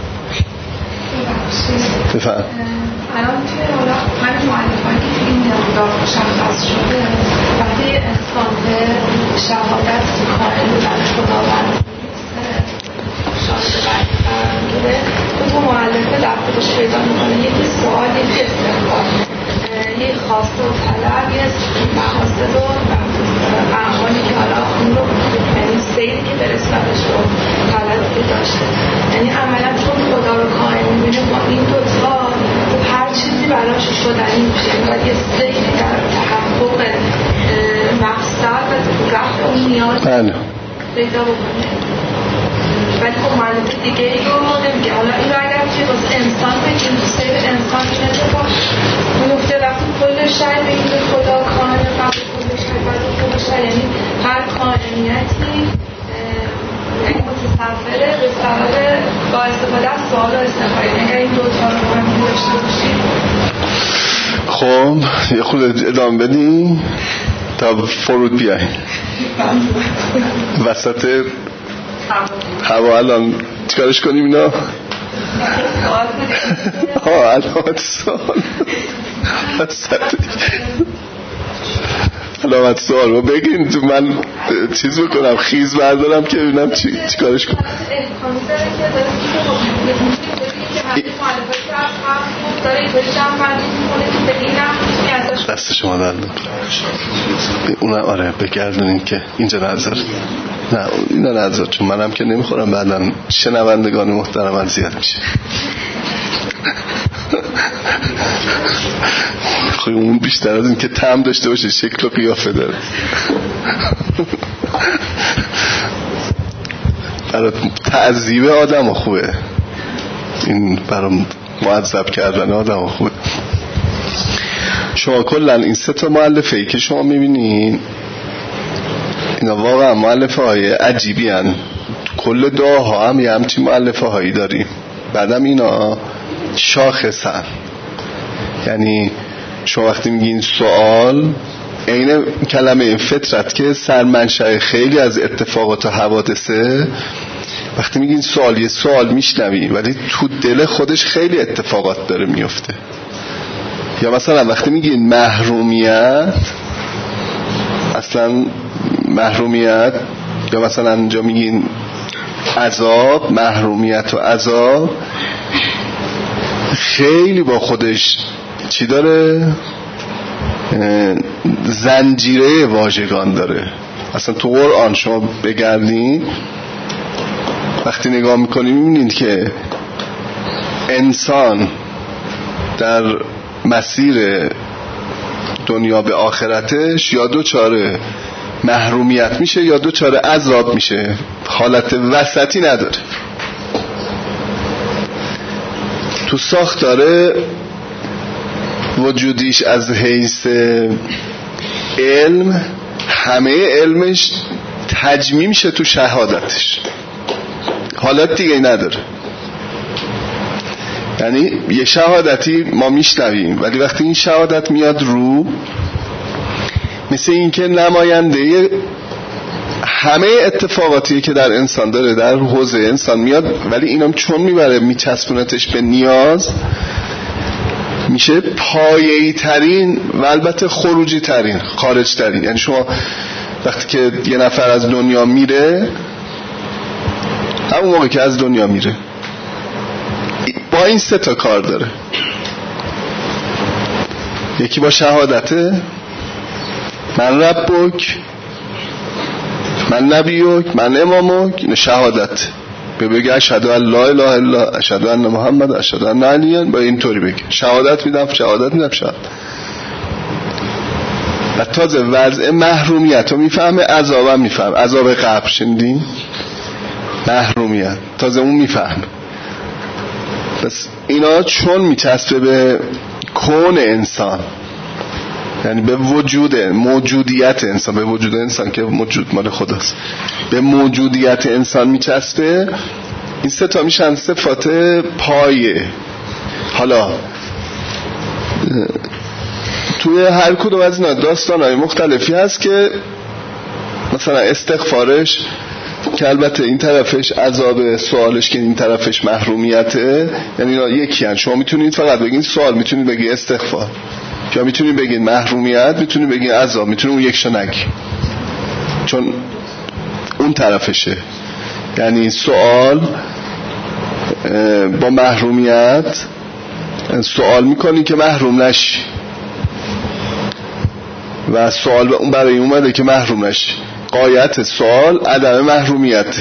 بفهم الان توی حالا همین معلفانی که این نمودار مشخص شده، وقتی انسان به شهادت کامل در خداوند شاهد بعدی قرار میگیره، تو معلفه در خودش پیدا میکنه یکی سوال، یکی استقبال، یه خواسته و طلب، یه مقاصد و اعمالی که حالا اون رو یعنی سیری که برسادش رو طلبی داشته. یعنی عملا چون خدا رو کامل میبینه با این دوتا هر چیزی براش شدنی میشه، باید یه سیری در تحقق مقصد و رفت اون نیاز پیدا بکنه. ولی خب معلومه دیگه ای رو نمیگه. حالا این رو اگر که واسه انسان بگیم، سیر انسان اینه که با نفته وقتی کل شای بگیم خدا کامل قبل کل شای بعد کل شای، یعنی هر کائنیتی یعنی متصوره به سبب با استفاده از سوال و استفاده. اگر این دوتا رو با هم داشته باشیم. خب یه خود ادامه بدیم تا فرود بیاییم وسط هوا. الان چیکارش کنیم اینا؟ علامت سوال علامت سوال رو بگین تو من چیز بکنم، خیز بردارم که ببینم چیکارش کنم. دست شما درد اونم آره بگردونین که اینجا نظر نه اینا نظر، چون منم که نمیخورم بعدن شنوندگان محترم اذیت میشه. خب اون بیشتر از این که طعم داشته باشه شکل و قیافه داره. برای تعذیب آدم خوبه، این برای معذب کردن آدم خوبه. شما کلن این سه تا مؤلفه ای که شما میبینین اینا واقعا مؤلفه های عجیبی هن. کل دعاها هم یه همچین مؤلفه هایی داریم. بعدم اینا شاخصن، یعنی شما وقتی میگین سوال، این کلمه فطرت که سرمنشأ خیلی از اتفاقات و حوادثه، وقتی میگین سوال یه سوال میشنوی ولی تو دل خودش خیلی اتفاقات داره میفته. یا مثلا وقتی میگین محرومیت، اصلا محرومیت، یا مثلا اینجا میگین عذاب، محرومیت و عذاب خیلی با خودش چی داره؟ زنجیره واژگان داره. اصلا تو قرآن شما بگردین وقتی نگاه میکنیم میبینید که انسان در مسیر دنیا به آخرتش یا دوچاره محرومیت میشه یا دوچاره عذاب میشه، حالت وسطی نداره. تو ساختار وجودیش از حیث علم، همه علمش تجمیم میشه تو شهادتش، حالت دیگه نداره. یعنی یه شهادتی ما میشنویم ولی وقتی این شهادت میاد رو، مثل این که نماینده همه اتفاقاتی که در انسان داره در حوزه انسان میاد، ولی اینم چون میبره میچسبونتش به نیاز، میشه پایه‌ای ترین و البته خروجی ترین، خارج ترین. یعنی شما وقتی که یه نفر از دنیا میره، همون موقع که از دنیا میره، با این 3 تا کار داره. یکی با شهادته، من ربک، من نبیک، من امامک. این شهادت بگه اشهد ان لا اله الا، اشهد ان محمد، اشهد ان علی، با اینطوری بگه شهادت میدم. و تازه وضع محرومیت رو میفهمه، عذابم میفهمه. عذاب قبر شنیدین؟ محرومیت تازه اون میفهمه. بس اینا چون میچسبه به کون انسان، یعنی به وجود موجودیت انسان، به وجود انسان که موجود مال خداست، به موجودیت انسان میچسبه. این 3 تا میشن صفات پایه. حالا توی هر کدوم از اینا داستان‌های مختلفی هست که مثلا استغفارش که البته این طرفش عذاب، سوالش که این طرفش محرومیته، یعنی اینا یکی هست. شما میتونید فقط بگین سوال، میتونید بگین استغفار، یا میتونید بگین محرومیت، میتونید بگین عذاب، میتونید اون یکشو نگی چون اون طرفشه. یعنی سوال با محرومیت سوال میکنی که محروم نشی، و سوال اون برای اومده که محروم نشی. غایت سوال عدم محرومیت.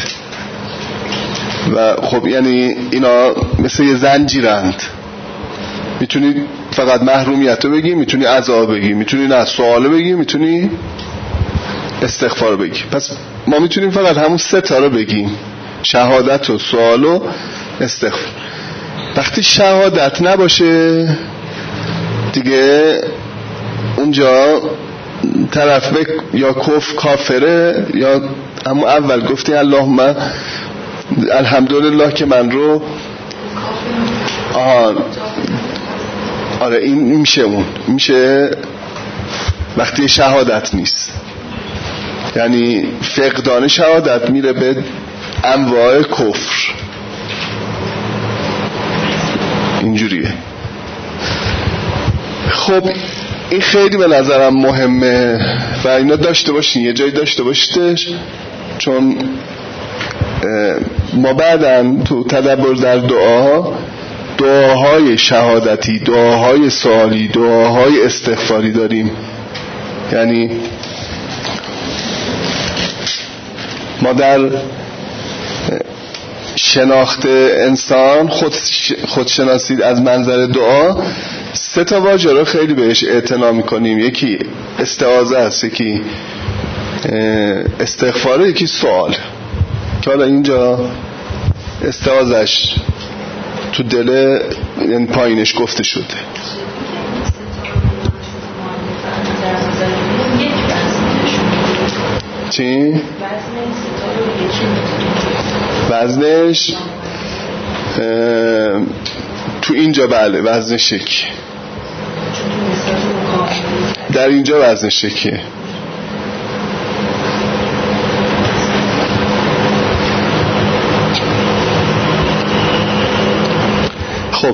و خب یعنی اینا مثل یه زنجیرند، میتونی فقط محرومیت رو بگی، میتونی عذاب بگی، میتونی نه سوال بگی، میتونی استغفار بگی. پس ما میتونیم فقط همون 3 تا رو بگیم، شهادت و سوال و استغفار. وقتی شهادت نباشه دیگه اونجا طرف یا کافره، یا همون اول گفتی اللهم الحمدلله که من رو آره این میشه، اون میشه وقتی شهادت نیست. یعنی فقدان شهادت میره به انواع کفر. اینجوریه. خب این خیلی به نظرم مهمه و اینا داشته باشین، یه جایی داشته باشیدش، چون ما بعداً تو تدبر در دعاهای شهادتی، دعاهای سوالی، دعاهای استغفاری داریم. یعنی ما در شناخت انسان، خودشناسی از منظر دعا، 3 تا واژه رو خیلی بهش اعتنا می‌کنیم. یکی استعاذه است، یکی استغفاره، یکی سوال. که حالا اینجا استعاذه‌اش تو دل این پایینش گفته شده. چی؟ وزنش تو اینجا بله وزنش یکی، در اینجا وزنش یکیه. خب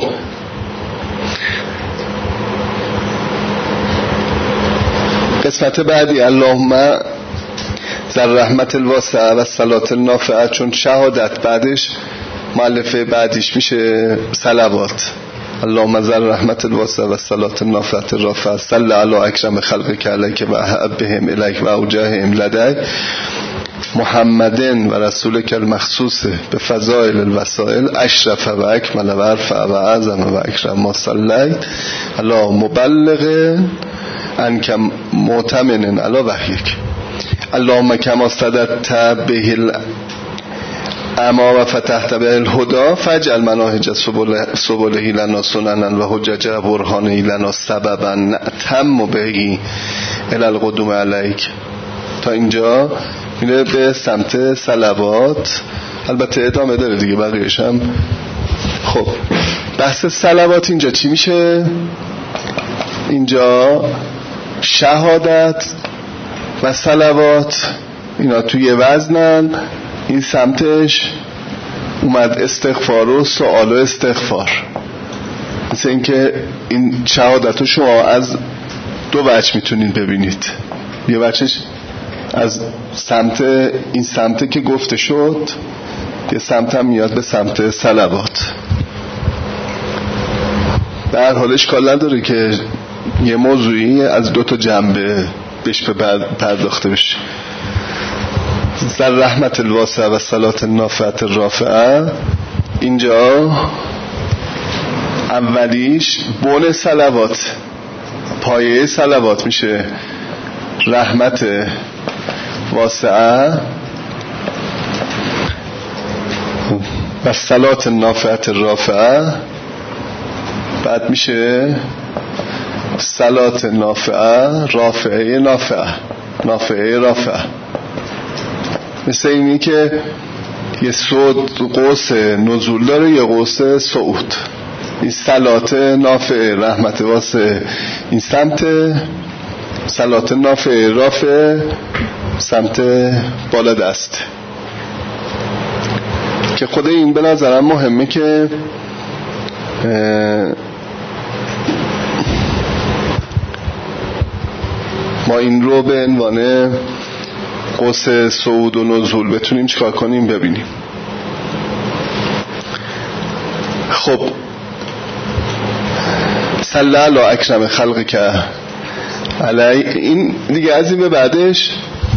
قسمت بعدی اللهم ذر رحمت الواسعه و الصلاه النافعه، چون شهادت بعدش مؤلفه بعدیش میشه صلوات. اللهم ذر رحمت الواسعه و الصلاه النافعه الرافعه صل علی اکرم خلقک علیک و احبهم الیک و اوجههم لدیک محمدن و رسولک المخصوص به فضائل الوسائل اشرف و اکمل و ارفع و اعظم و اکرم ما صلیت علی مبلغ انک معتمن علی وحیک. اللهم کما استددت به اما و فتحت به الهدا فجعل مناهج سبله لنا سننا و حجج برهانه لنا سببا نأتم بهی الی القدوم علیک. تا اینجا میره به سمت صلوات. البته ادامه داره دیگه بقیه‌اش هم. خب بحث صلوات اینجا چی میشه؟ اینجا شهادت و صلوات اینا توی وزنن. این سمتش اومد استغفار و سوال و استغفار. مثل این که این شهادت رو شما از 2 وجه میتونید ببینید. یه وجهش از سمت این سمت که گفته شد یه سمت هم میاد به سمت صلوات. به هر حال اشکال نداره که یه موضوعی از 2 تا جنبه بهش پرداخته بشه. در رحمت الواسعه و صلات النافعه الرافعه، اینجا اولیش بن صلوات، پایه صلوات میشه رحمت واسعه و صلات النافعه الرافعه، بعد میشه صلات نافعه رافعه نافعه نافعه رافعه. مثل اینی که یه قوس نزول داره، یه قوس صعود. این صلات نافعه رحمت واسه این سمت، صلات نافعه رافعه سمت بالا دست. که خود این به نظرم مهمه که ما این رو به عنوان قوس صعود و نزول بتونیم چیکار کنیم ببینیم. خب صلی علی اکرم خلقی که علی، این دیگه از این به بعدش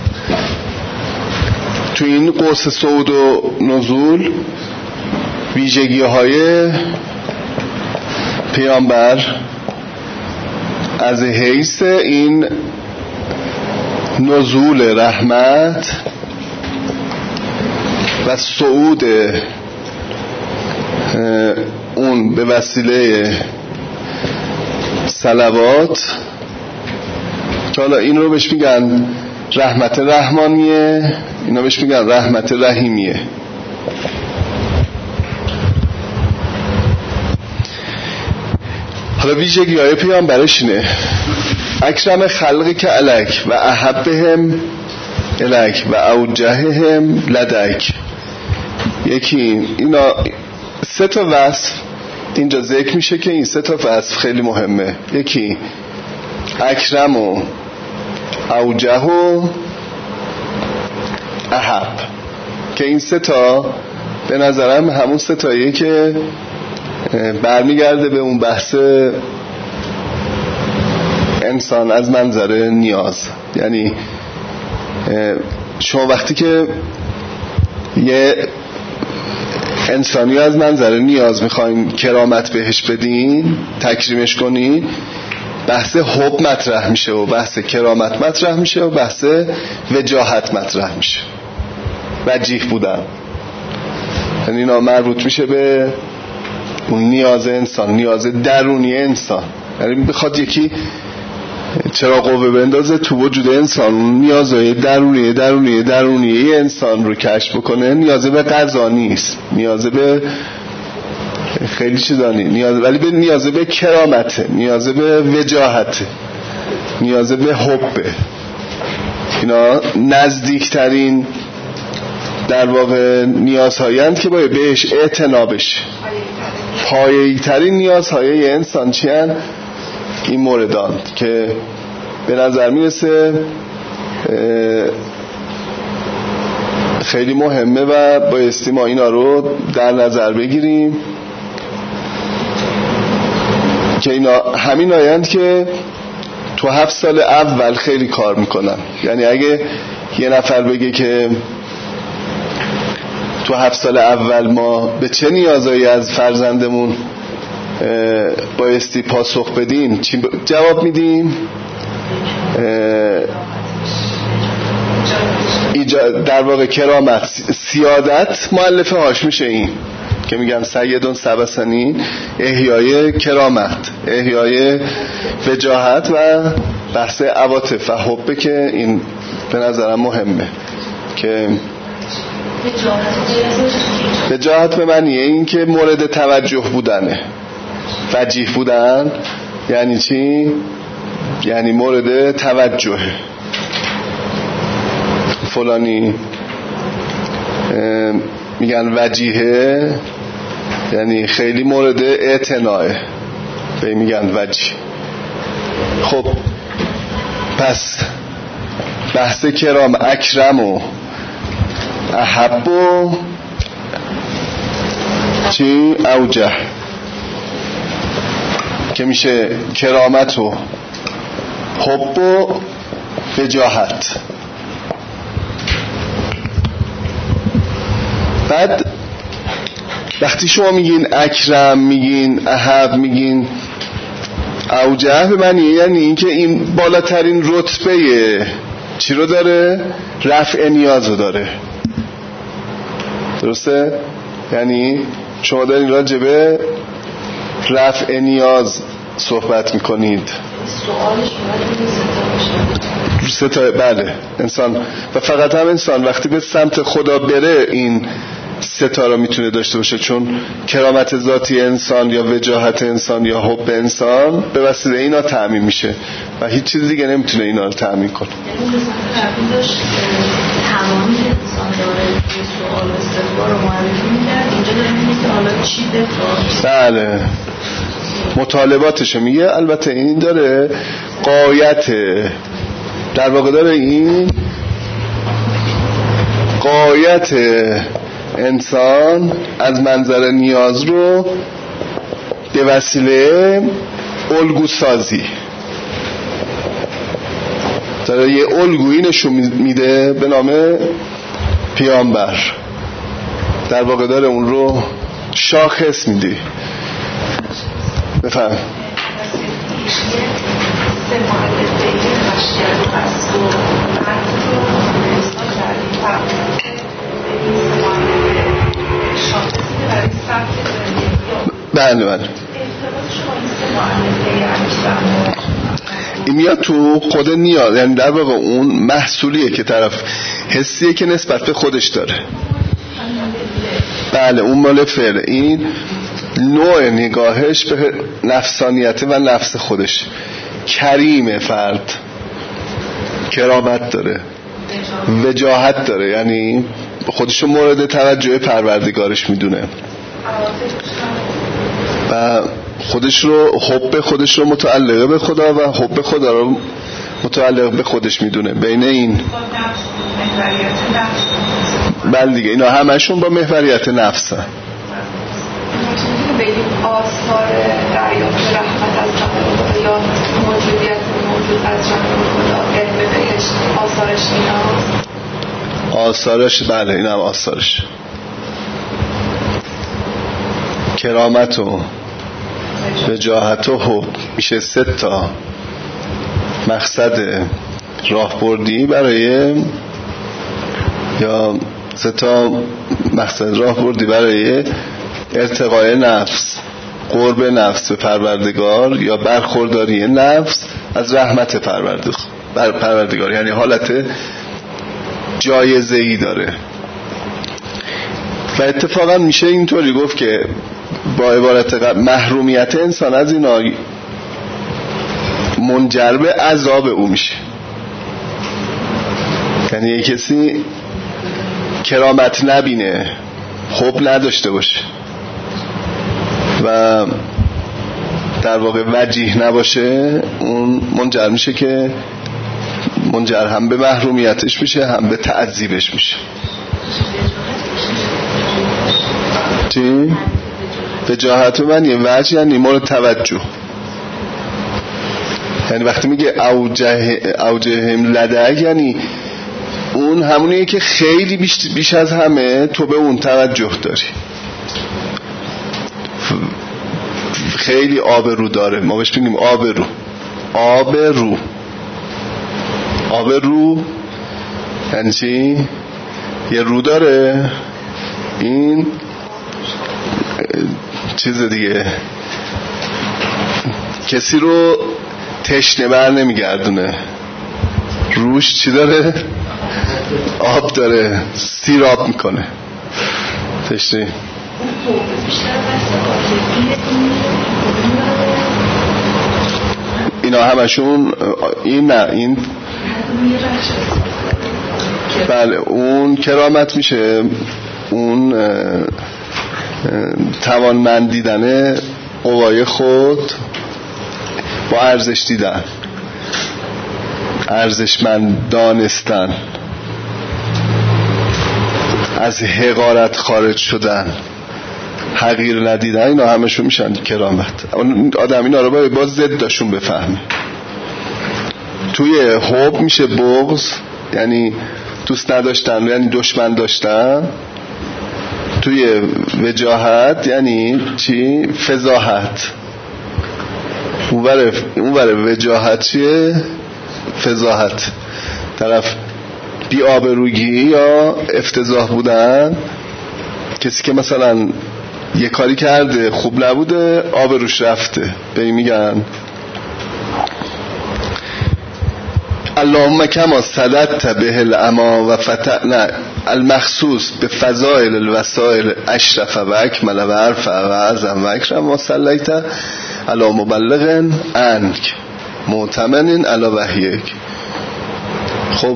تو این قوس صعود و نزول ویژگی های پیامبر از حیث این نزول رحمت و صعود اون به وسیله صلوات، که حالا این رو بهش میگن رحمت رحمانیه، اینا بهش میگن رحمت رحیمیه. حالا ویژگی های پیامبرش اینه: اکرم خلقی که الک و احبهم الک و اوجههم لدک. یکی اینا 3 تا وصف اینجا ذکر میشه که این 3 تا وصف خیلی مهمه. یکی اکرم و اوجه و احب، که این 3 تا به نظرم همون 3 تاییه که برمیگرده به اون بحث انسان از منظر نیاز. یعنی شما وقتی که یه انسانی از منظر نیاز میخواین کرامت بهش بدین، تکریمش کنین، بحث حب مطرح میشه و بحث کرامت مطرح میشه و بحث وجاهت مطرح میشه، وجیه بودن. یعنی اینا مربوط میشه به اون نیاز انسان، نیاز درونی انسان. یعنی بخواد یکی چرا قوه بندازه تو وجود انسان، اون نیازهای درونی انسان رو کشف بکنه. نیاز به غذا نیست، نیاز به خیلی چیزا نیست، ولی به نیاز به کرامت، نیاز به وجاهت، نیاز به حب. اینا نزدیکترین در واقع نیازهایی هستند که باید بهش اعتنا بشه. پایه‌ای ترین نیازهای انسان چی هستند؟ این موردان که به نظر میرسه خیلی مهمه و بایستی ما اینا رو در نظر بگیریم که اینا همین آیند که تو 7 سال اول خیلی کار میکنن. یعنی اگه یه نفر بگه که تو 7 سال اول ما به چه نیازایی از فرزندمون بایستی پاسخ بدیم، چی جواب میدیم؟ در واقع کرامت، سیادت. مؤلفه هاش میشه این که میگن سیدون سبسنی، احیای کرامت، احیای وجاهت و بحث عواطف و حبه، که این به نظرم مهمه. که وجاهت به معنیه این که مورد توجه بودنه. وجیه بودن یعنی چی؟ یعنی مورد توجه. فلانی میگن وجیه، یعنی خیلی مورد اعتناءه، به میگن وجیه. خب پس بحث کرام اکرم و احب و چی اوجه که میشه کرامت و حب و وجاهت. بعد وقتی شما میگین اکرم، میگین احب، میگین اوجه، به معنی یعنی این که این بالاترین رتبه چی رو داره؟ رفع نیاز رو داره. درسته؟ یعنی شما دارین راجع به رفع نیاز صحبت میکنید. سوالش باید بله انسان، و فقط هم انسان وقتی به سمت خدا بره این ستا رو میتونه داشته باشه، چون کرامت ذاتی انسان یا وجاهت انسان یا حب انسان به وسیله اینا تأمین میشه و هیچ چیز دیگه نمیتونه اینا رو تأمین کنه. یعنی مثلا داشت تمامی انسان داره یه سوال و استدبار رو معرفی میکرد، اینجا داره میگه حالا چی بخواد. بله مطالباتشو میگه. البته این داره غایت، در واقع داره این غایت انسان از منظر نیاز رو به وسیله الگو سازی داره یه الگویی نشون میده به نام پیامبر، در واقع داره اون رو شاخص میده. بفهم بله بله این میاد تو خود نیاز، یعنی در واقع اون محصولیه که طرف حسیه که نسبت به خودش داره. بله اون مال فعل، این نوع نگاهش به نفسانیت و نفس خودش. کریم فرد کرامت داره، وجاهت داره، یعنی خودشو مورد توجه پروردگارش میدونه و خودش رو حب خودش رو متعلق به خدا و حب خدا رو متعلق به خودش میدونه. بین این بله دیگه اینا همشون با محوریت نفس هست. بگیم آثار دریافت رحمت از جانب یا موجودیت موجود از جانب خدا، علم بهشت آثارش ایناست. آثارش بله این هم آثارش کرامت و وجاهت و حب میشه 3 تا مقصد راهبردی برای، یا 3 تا مقصد راهبردی برای ارتقای نفس، قرب نفس به پروردگار یا برخورداری نفس از رحمت پروردگار، یعنی حالت جایزه‌ای داره. و اتفاقا میشه اینطوری گفت که با عبارت محرومیت انسان از اینا منجر به عذاب او میشه. یعنی یک کسی کرامت نبینه، حب نداشته باشه و در واقع وجیه نباشه، اون منجر میشه که منجر هم به محرومیتش میشه هم به تعذیبش میشه. چی؟ وجاهت من یه وجه یعنی مورد توجه، یعنی وقتی میگه اوجهم لدک یعنی اون همونیه که خیلی بیش از همه تو به اون توجه داری، خیلی آبرو داره. ما بهش میگیم آبرو یعنی چی؟ یه رو داره، این چیز دیگه کسی رو تشنه بر نمیگردونه. روش چی داره؟ آب داره، سیراب میکنه تشنه. اینا همشون این نه این بله اون کرامت میشه، اون توانمند دیدن قوای خود با ارزش دیدن. ارزشمند دانستن، از حقارت خارج شدن، حقیر ندیدن، اینا همشون میشن کرامت. آدم اینا رو با ضدشون بفهمه. توی حب میشه بغض، یعنی دوست نداشتن، یعنی دشمن داشتن. توی وجاهت یعنی چی؟ فضاحت. اون بره وجاهت چیه؟ فضاحت. طرف بی آبرویی یا افتضاح بودن. کسی که مثلا یه کاری کرده خوب نبوده، آبروش رفته، به این میگن اللهم کما صددت به العما و فتحنا المخصوص به فضائل الوسائل اشرف و اکمل و ارفع و اعظم و اکرم و صلیت علی مبلغ عنک معتمن علی وحیک. خب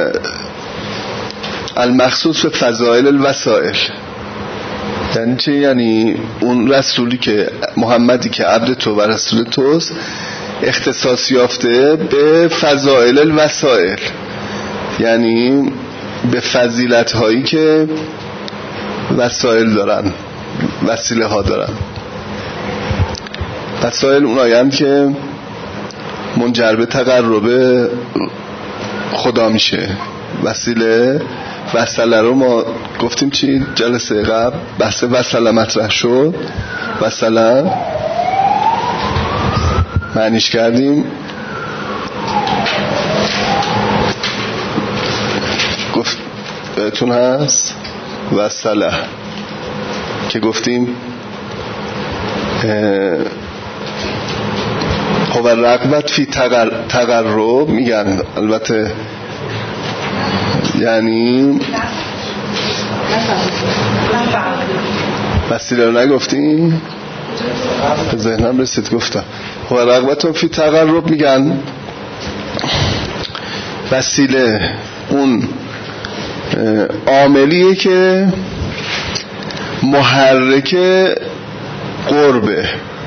المخصوص به فضائل الوسائل یعنی چی؟ یعنی اون رسولی که محمدی که عبد تو و رسول توست اختصاص یافته به فضائل الوسائل، یعنی به فضیلت هایی که وسائل دارن، وسیله ها دارن. وسائل اونایند که منجر به تقرب خدا میشه. وسیله رو ما گفتیم چی جلسه قبل بحث وسیله مطرح شد. وسیله معنیش کردیم گفت بهتون هست وسیله که گفتیم خب رغبت فی تقرب میگن، البته یعنی وسیله رو نگفتیم، به ذهنم رسید گفتم. خب رغبت فی تقرب میگن وسیله اون عاملیه که محرک قربه.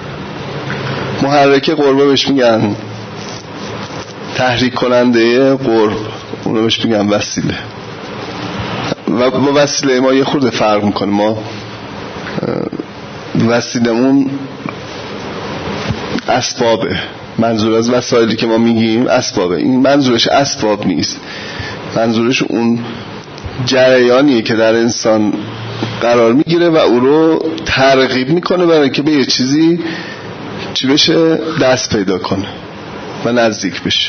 محرک قربه بهش میگن تحریک کننده قرب، اونو بهش میگن وسیله. و با وسیله ما یه خورده فرق میکنه. ما وسیلمون اسبابه. منظور از وسایلی که ما میگیم اسبابه. این منظورش اسباب نیست، منظورش اون جریانیه که در انسان قرار میگیره و او رو ترغیب میکنه برای که به یه چیزی چی بشه، دست پیدا کنه و نزدیک بشه.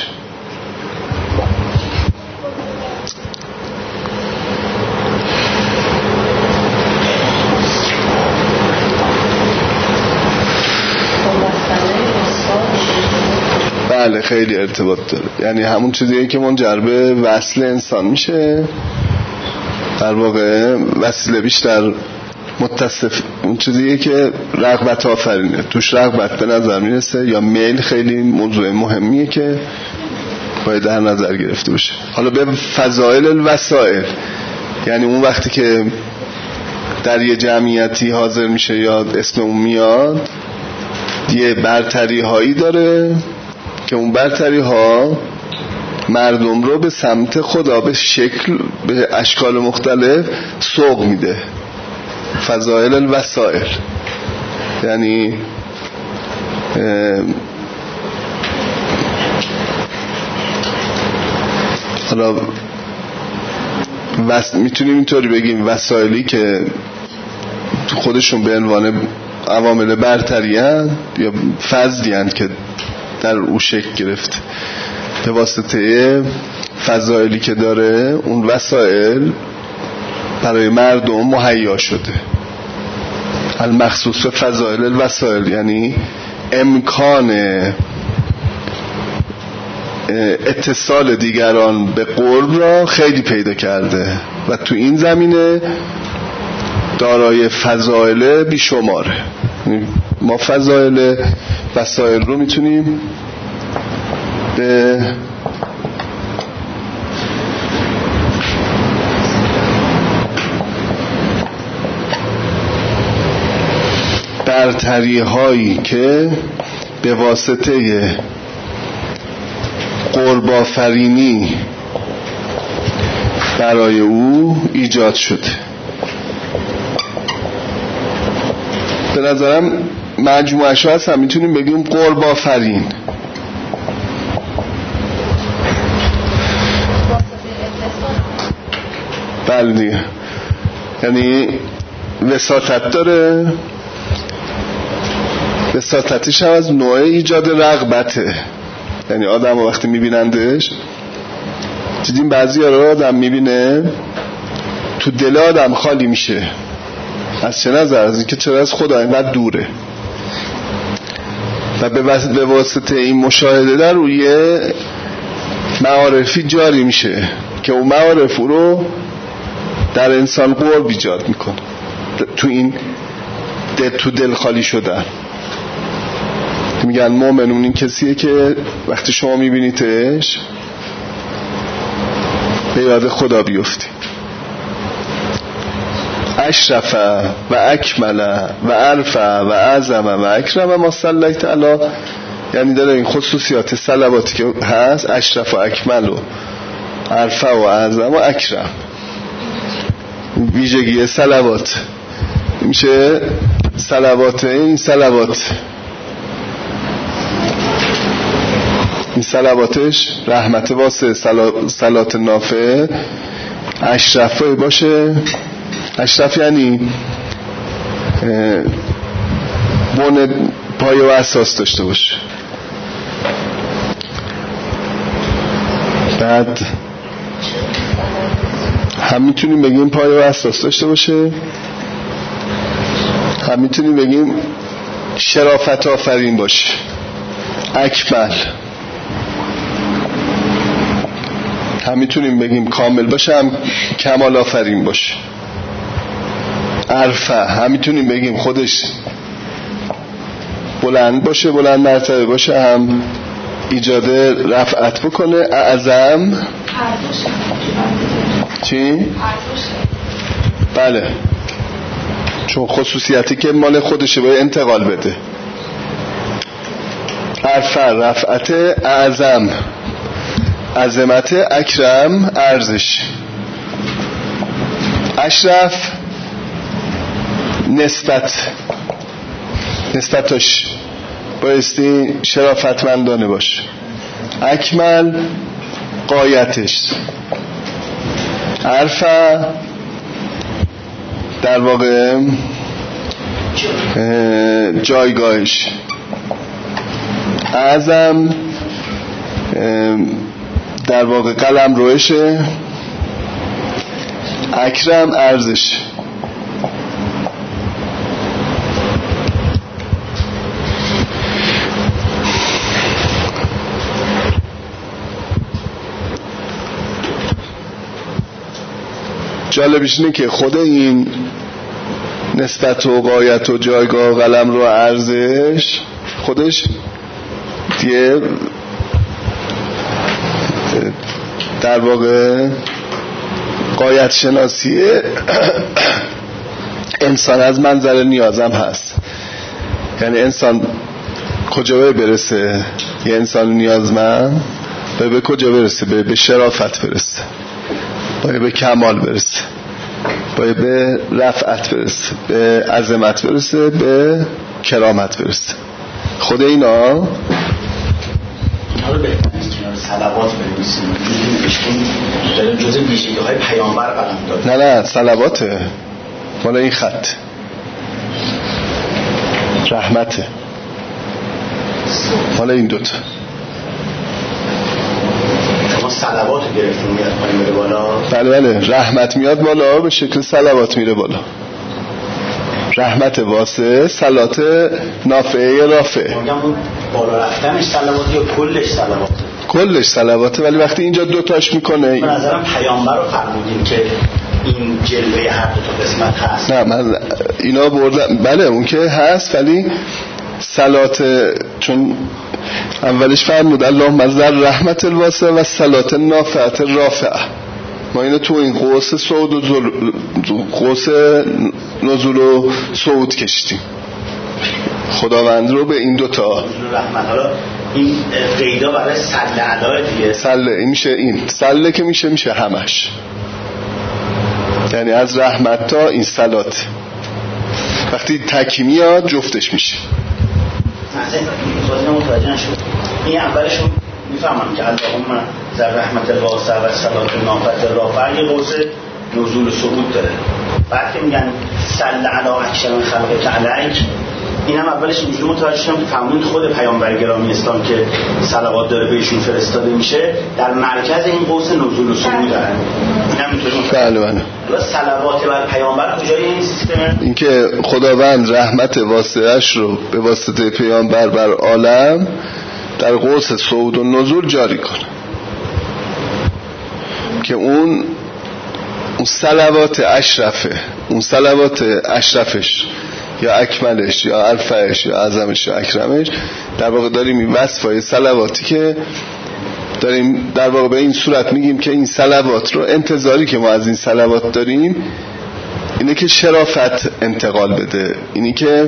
بله خیلی ارتباط داره. یعنی همون چیزیه که منجر به وصل انسان میشه. در واقع وسیله بیشتر متصف اون چیزیه که رغبت آفرینه، توش رغبت به نظر میرسه یا میل خیلی موضوع مهمیه که باید در نظر گرفته بشه. حالا به فضائل الوسائل یعنی اون وقتی که در یه جمعیتی حاضر میشه یا اسم اون میاد، یه برتری هایی داره که اون برتری ها مردم رو به سمت خدا به اشکال مختلف سوق میده. فضائل الوسائل یعنی حالا میتونیم اینطوری بگیم وسائلی که خودشون به عنوان عوامل برتری هستند یا فضلی هستند که در او شکل گرفت به واسطه فضائلی که داره، اون وسائل برای مردم مهیا شده. المخصوص فضائل الوسائل یعنی امکان اتصال دیگران به قرب را خیلی پیدا کرده و تو این زمینه دارای فضائل بیشماره. ما فضائل وسائل رو میتونیم به برتری هایی که به واسطه قرب آفرینی برای او ایجاد شده. به نظرم مجموعش هست هم میتونیم بگیم قرب آفرین. بله دیگه، یعنی وساطت داره. وساطتش هم از نوع ایجاد رغبته، یعنی آدم وقتی میبینندش، دیدیم بعضی ها رو آدم میبینه تو دل آدم خالی میشه. از چه نظر؟ از اینکه چرا از خدا اینقدر دوره و به واسطه این مشاهده در روی معارفی جاری میشه که اون معارف رو در انسان قرب ایجاد میکنه. تو این تو دل خالی شدن میگن مومن اون این کسیه که وقتی شما میبینیتش به یاد خدا بیفتی. اشرف و اکمل و عرف و اعظم و اکرم ما صلیت علی، یعنی داره این خصوصیات صلواتی که هست، اشرف و اکمل و عرف و اعظم و اکرم، ویژگی صلوات میشه. صلوات این صلواتش رحمت واسه صلات نافع اشرفه باشه. اشرف یعنی بن پایه و اساس داشته باشه. بعد هم میتونیم بگیم پایه و اساس داشته باشه، هم میتونیم بگیم شرافت آفرین باشه. اکمل هم میتونیم بگیم کامل باشه، هم کمال آفرین باشه. عرفه هم میتونیم بگیم خودش بلند باشه، بلند مرتبه باشه، هم ایجاد رفعت بکنه. اعظم چی؟ بله، چون خصوصیتی که مال خودشه باید انتقال بده. عرفه رفعت، اعظم عظمت، اکرم ارزش. اشرف نسبتش بایستی شرافتمندانه باشه. اکمل غایتش. عرفه در واقع جایگاهش. اعظم در واقع قلم روشه. اکرم ارزش. جالبش اینه که خود این نسبت و غایت و جایگاه و قلم رو ارزش خودش دیگه در واقع غایت شناسی انسان از منظر نیازم هست. یعنی انسان کجا برسه؟ یه انسان نیازمند به کجا برسه؟ به شرافت برسه، باید به کمال برسه، باید به رفعت برسه، به عظمت برسه، به کرامت برسه. خود اینا رو بهتر نیست کنار صلوات بنویسیم، داریم جزء ویژگی‌های پیامبر قلم داریم. نه صلواته مال این خط، رحمته مال این دوتا. صلوات گرفتون میاد پایین میره بالا. بله رحمت میاد بالا به شکل صلوات میره بالا. رحمت واسه صلات نافعه رافعه. میگم اون بالا رفتنش صلواته یا کلش صلواته؟ کلش صلواته، ولی وقتی اینجا دوتاش میکنه. به نظرم پیامبر رو فرمودیم که این جلوه هر دو تا قسمت هست. نه من اینا بردم، بله اون که هست، ولی صلات چون اولش فرمود اللهم ذر رحمت الواسعه و صلات نافعت رافعه. ما اینو تو این قوس صعود و قوس نزول و صعود کشتیم. خداوند رو به این دوتا رحمت. حالا این قیدا برای سله علا دیگه. سله میشه، این سله که میشه همش، یعنی از رحمت تا این سلات وقتی تکی میاد جفتش میشه. مثلا متوجه نشد این اولشون میفهمم که اللهم ذر رحمت الواسع و صلات نافت الرافع یه قوس نزول و صعود داره. بعد که میگن صل علی اکرم خلقک علیک، این هم اولش اینجوری متوجه شدم که فرمون خود پیامبر گرامی اسلام که صلوات داره بهشون فرستاده میشه در مرکز این قوس نزول و صعود داره. اینم اینطوری بله بله. صلوات بر پیامبر کجای این سیستمه؟ اینکه خداوند رحمت واسعش رو به واسطه پیامبر بر عالم در قوس صعود و نزول جاری کنه که اون صلوات اشرفه، اون صلوات اشرفش یا اکملش یا ارفعش یا اعظمش یا اکرمش، در واقع داریم این وصفای صلواتی که داریم در واقع به این صورت میگیم که این صلوات رو انتظاری که ما از این صلوات داریم اینه که شرافت انتقال بده، اینی که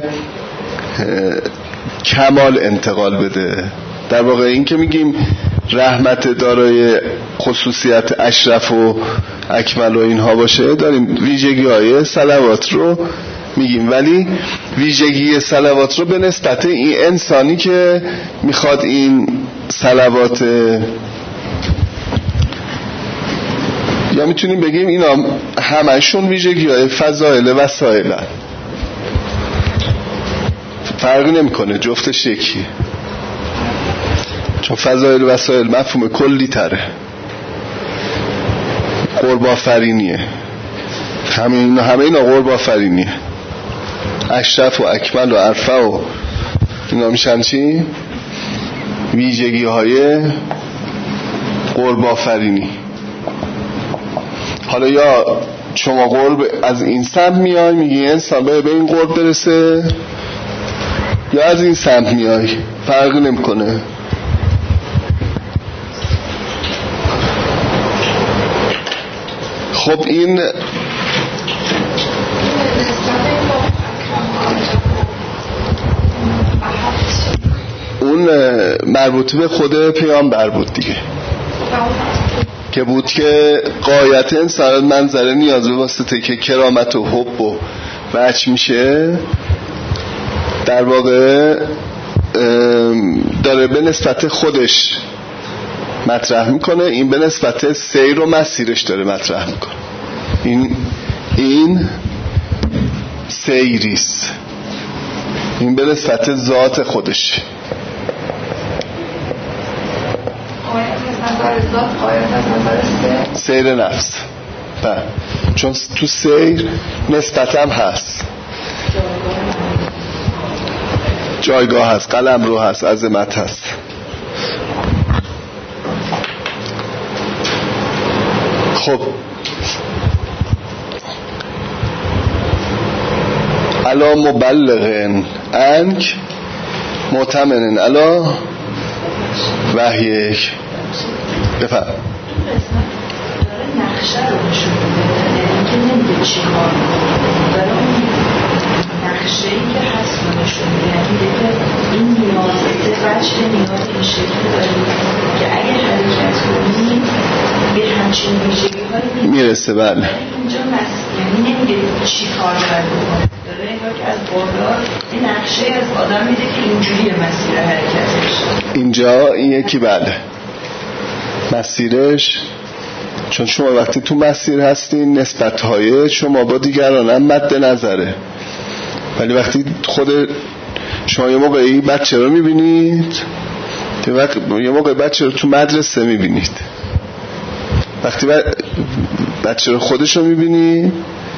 کمال انتقال بده. در واقع این که میگیم رحمت دارای خصوصیت اشرف و اکمل و اینها باشه، داریم ویژگی های صلوات رو میگیم، ولی ویژگی صلوات رو به نسبت این انسانی که میخواد این صلوات، یا میتونیم بگیم اینا همشون ویژگی های فضائل وسائل، فرقی نمیکنه، جفتش یکیه، چون فضائل وسائل مفهوم کلی تره، قرب آفرینیه، همه اینا قرب آفرینیه، اشرف و اکمل و ارفع و اینا میشن چی؟ ویژگی های قرب آفرینی. حالا یا شما قرب از این سمت میای میگی انسان به این قرب برسه، یا از این سمت میای، فرقی نمیکنه. خب این اون مربوط به خود پیامبر بود دیگه، که بود که غایت انسان منظر نیاز به واسطه که کرامت و حب و وجه میشه، در واقع داره به نسبت خودش مطرح میکنه، این به نسبت سیر و مسیرش داره مطرح میکنه. این سیریست، این به نسبت ذات خودش. سیر نفس، چون تو سیر نسبت هم هست، جایگاه هست، قلم رو هست، عظمت هست. خب الا مبلغن انک مؤتمنن الا وحیک. بفهم نقشه رو نشون میده که نمیده چی کار برای اون نقشه ای که هست رو نشون میده، یعنی که این نیازه وجه نیاز این شکل داریم که اگه حرکت کنیم به همچین ویژگی هایی میرسه. بله اینجا یعنی نمیده چی کار باید بکنه، داره انگار که از بالا این نقشه از آدم میده که اینجوریه مسیر حرکتش. اینجا این یکی بله مسیرش، چون شما وقتی تو مسیر هستین نسبت‌های شما با دیگران هم مد نظره، ولی وقتی خود شما یه موقعی بچه رو میبینید، یه موقع بچه رو تو مدرسه میبینید، وقتی بچه رو خودش رو میبینید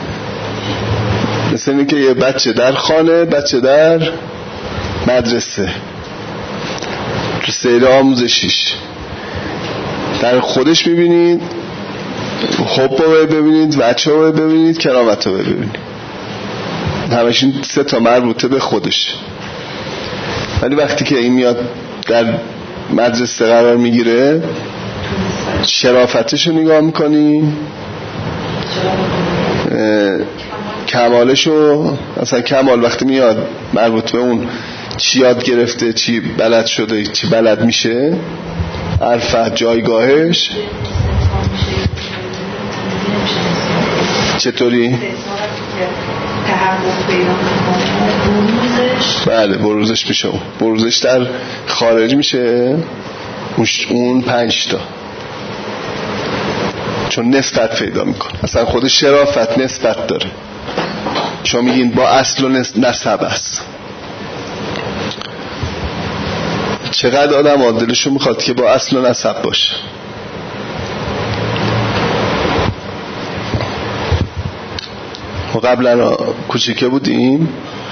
مثل اینه که یه بچه در خانه، بچه در مدرسه، تو سیر آموزشیش در خودش میبینید، حب رو ببینید، بچه رو ببینید، کرامت رو ببینید، همش این سه تا مربوطه به خودش. ولی وقتی که این میاد در مدرسه قرار میگیره، شرافتش رو نگاه میکنی، کمالش رو، مثلا کمال وقتی میاد مربوط به اون چی یاد گرفته، چی بلد شده، چی بلد میشه، عرفه جایگاهش چطوری؟ بله بروزش میشه، بروزش در خارج میشه اون 5 تا، چون نسبت پیدا میکنه. اصلا خود شرافت نسبت داره، شما میگین با اصل و نسب است. چقدر آدم عادلشون میخواد که با اصل و نسب باشه. ما قبلا کوچیکه بودیم،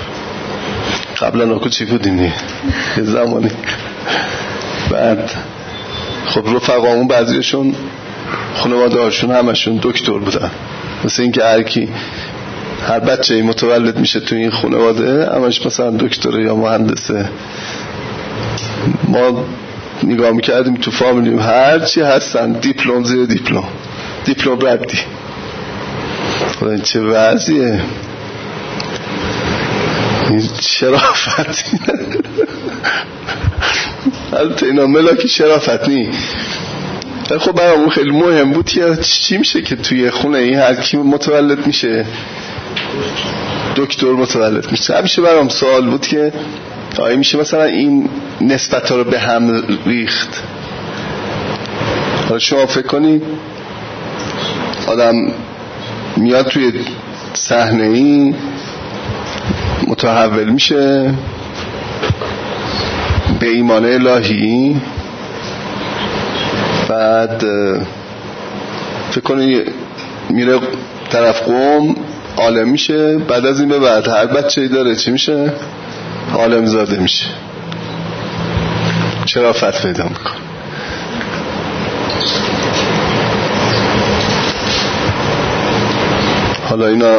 یه زمانی بعد خب رفقامون بعضیشون خانواده هاشون همشون دکتر بودن، مثل این که هر بچه‌ای متولد میشه تو این خانواده همش مثلا دکتر یا مهندسه. ما نگاه میکردیم تو فامیلیم هر چی هستن دیپلم زیر دیپلم ردی. خدا چه وضعیه، این شرافتی البته اینا ملاک شرافت نی. خب برامون خیلی مهم بود که چی میشه که توی خونه این هر کی متولد میشه دکتر متولد میشه. همیشه برام سوال بود که آیا میشه مثلا این نسبت ها رو به هم ریخت. حالا شما فکر کنید آدم میاد توی صحنه ای متحول میشه به ایمان الهی، بعد فکر کنید میره طرف قوم عالم میشه، بعد از این به بعد هر بچه‌ای داره چی میشه؟ عالم زاده میشه، شرافت پیدا میکنه. حالا اینا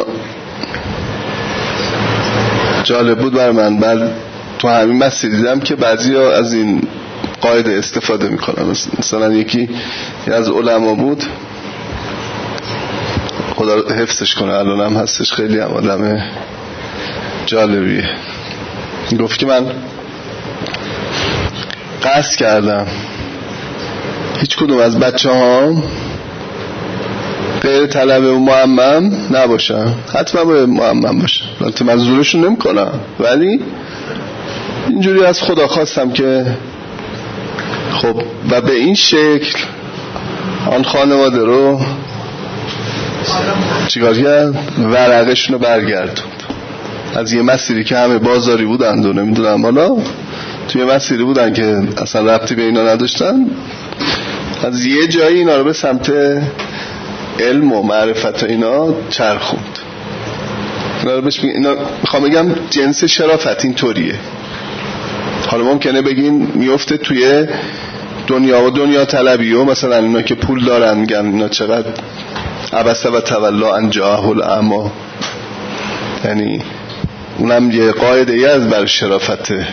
جالب بود بر من. بعد تو همین مسیر دیدم که بعضیا از این قاعده استفاده میکنن. مثلا یکی از علما بود، خدا حفظش کنه، الان هم هستش، خیلی هم آدم جالبیه. گفت که من قصد کردم هیچ کدوم از بچه ها غیر طلب و معمم نباشن، حتما باید معمم باشن. البته من زورشون نمی کنم، ولی اینجوری از خدا خواستم که خب و به این شکل آن خانواده رو چیکار کرد؟ ورقشون رو برگردوند از یه مسیری که همه بازاری بودن و نمیدونم حالا توی مسیری بودن که اصلا ربطی به اینا نداشتن، از یه جایی اینا رو به سمت علم و معرفت و اینا چرخوند. اینا میخوام بگم جنس شرافت این طوریه. حالا ممکنه بگین میفته توی دنیا و دنیا طلبی و مثلا اینا که پول دارن میگن اینا چقدر عبسه و تولا ان جاءه الاعمی، یعنی اونم یه قاعده ای از بر شرافته.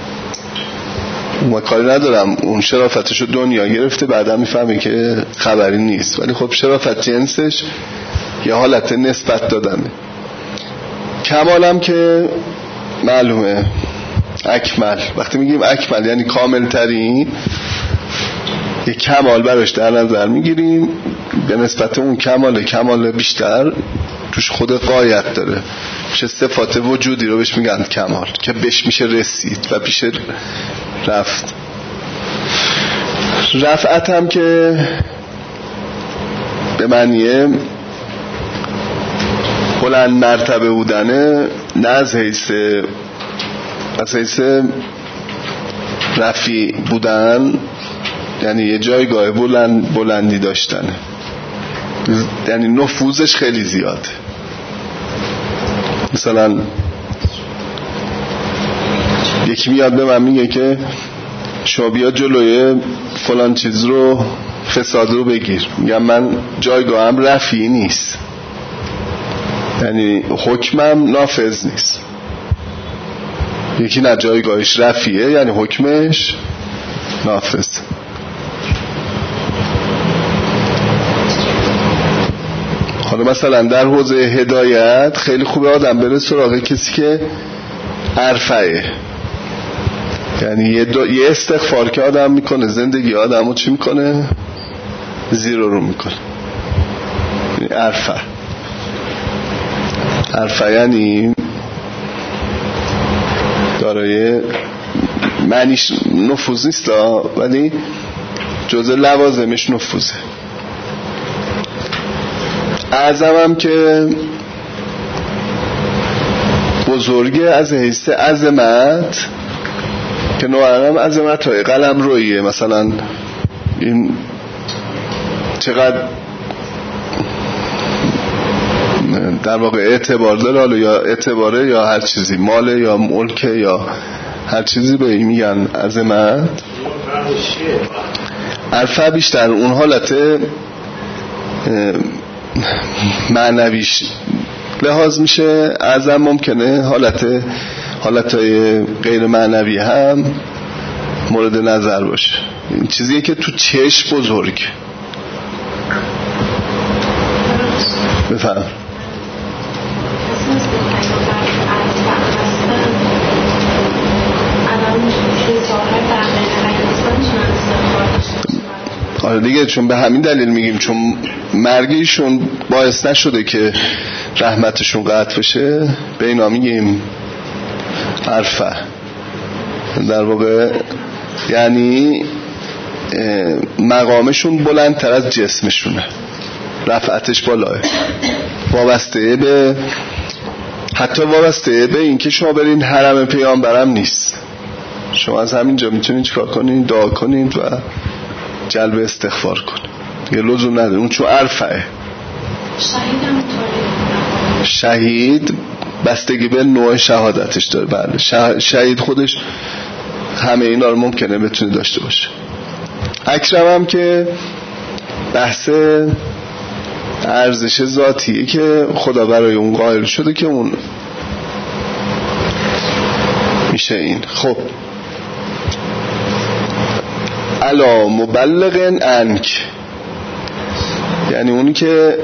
ما کاری ندارم، اون شرافتشو دنیا گرفته بعدا میفهمی که خبری نیست، ولی خب شرافت جنسش یه حالت نسبت دادنه. کمالم که معلومه اکمل، وقتی میگیم اکمل یعنی کامل ترین، یه کمال براش در نظر میگیریم، به نسبت اون کمال بیشتر توش خود غایت داره، میشه صفات وجودی رو بهش میگن کمال که بهش میشه رسید و میشه رفت. رفعت هم که به معنی بلند مرتبه بودنه، نه از حیث رفیع بودن، یعنی یه جایگاه بلندی داشتنه، یعنی نفوذش خیلی زیاده. مثلا یکی میاد به من میگه که شما بیا جلوی فلان چیز رو، فساد رو بگیر. میگم من جایگاهم رفیع نیست، یعنی حکمم نافذ نیست. یکی نه جایگاهش رفیعه یعنی حکمش نافذ. حالا مثلا در حوزه هدایت خیلی خوبه آدم بره سراغ کسی که عرفه، یعنی یه استغفار که آدم میکنه زندگی آدم رو چی میکنه؟ زیرو رو میکنه. یعنی عرفه یعنی دارای معنیش نفوذ نیست ولی جزء لوازمش نفوذه. اعظم هم که بزرگه از حیث عظمت که نوعا هم عظمت های قلم رویه. مثلا این چقدر در واقع اعتبار داره، حالا یا اعتباره یا هر چیزی، ماله یا ملکه یا هر چیزی به این میگن عظمت. عرفه بیشتر اون حالت معنویش لحاظ میشه. اعظم ممکنه حالتهای غیر معنوی هم مورد نظر باشه. این چیزیه که تو چشم بزرگ. بفهم. آره دیگه، چون به همین دلیل میگیم چون مرگیشون باعث نشده که رحمتشون قطع بشه، به اینا میگیم عرفه. در واقع یعنی مقامشون بلندتر از جسمشونه، رفعتش بالاه، حتی وابسته به این که شما برین حرم پیامبرم نیست. شما از همینجا میتونید چیکار کنین؟ دعا کنید و جلب استغفار کنید، یه لزوم نداره. اون چون عرفه. شهید بستگی به نوع شهادتش داره. بله، شهید خودش همه اینا رو ممکنه بتونه داشته باشه. اکرم هم که بحث ارزش ذاتیه که خدا برای اون قائل شده که اون میشه این. خب الا مبلغ انک، یعنی اونی که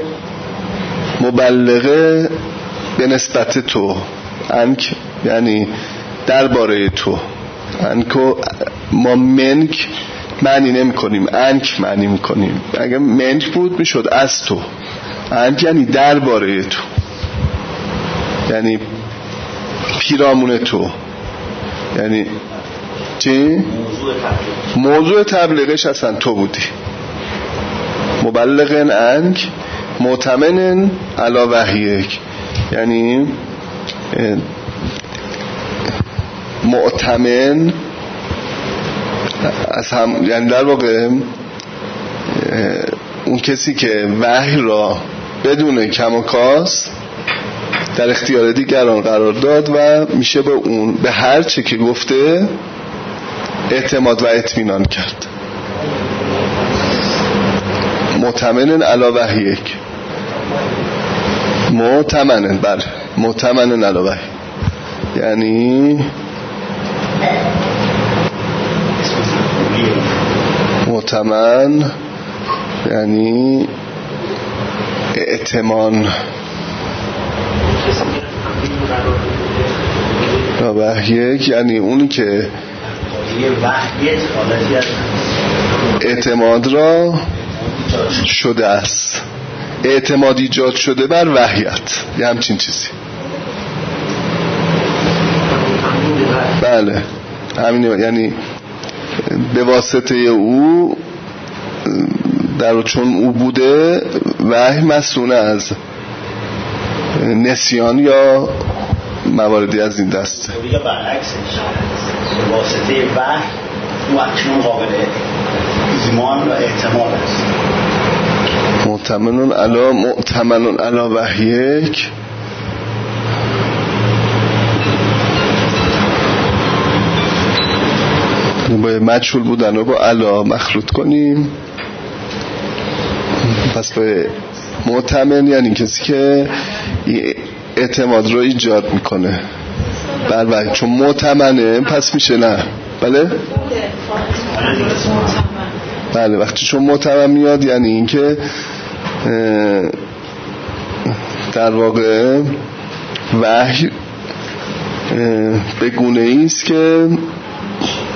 مبلغه به نسبت تو. انک یعنی درباره تو. انکو ما منک معنی نمی کنیم، انک معنی می کنیم. اگه منک بود میشد از تو. انک یعنی درباره تو، یعنی پیرامون تو. یعنی چی؟ موضوع تبلیغش اصلا تو بودی. مبلغن انک معتمنن علی وحیک، یعنی معتمن از هم، یعنی در واقع اون کسی که وحی را بدون کم و کاست در اختیار دیگران قرار داد و میشه به اون به هر چه که گفته اعتماد و اطمینان کرد. معتمنن علی وحیک، معتمنن، بله، معتمنن علی وحی، یعنی معتمن یعنی اعتمان. وحیک یعنی اونی که اعتماد را شده است، اعتماد ایجاد شده بر وحیت، یه همچین چیزی. بله همین، یعنی به واسطه او چون او بوده وحی مسئول از نسیان یا مواردی از این دسته. یا برعکسش به واسطه وحی او اکنون قابل ایمان و اعتماد است. معتمنون علی وحیک، باید مجهول بودن رو با علا مخلوط کنیم. پس به معتمن یعنی کسی که اعتماد رو ایجاد میکنه بر وحی، چون معتمنه پس میشه نه. بله بله، وقتی چون معتمن میاد یعنی این که در واقع وحی به گونه ایست که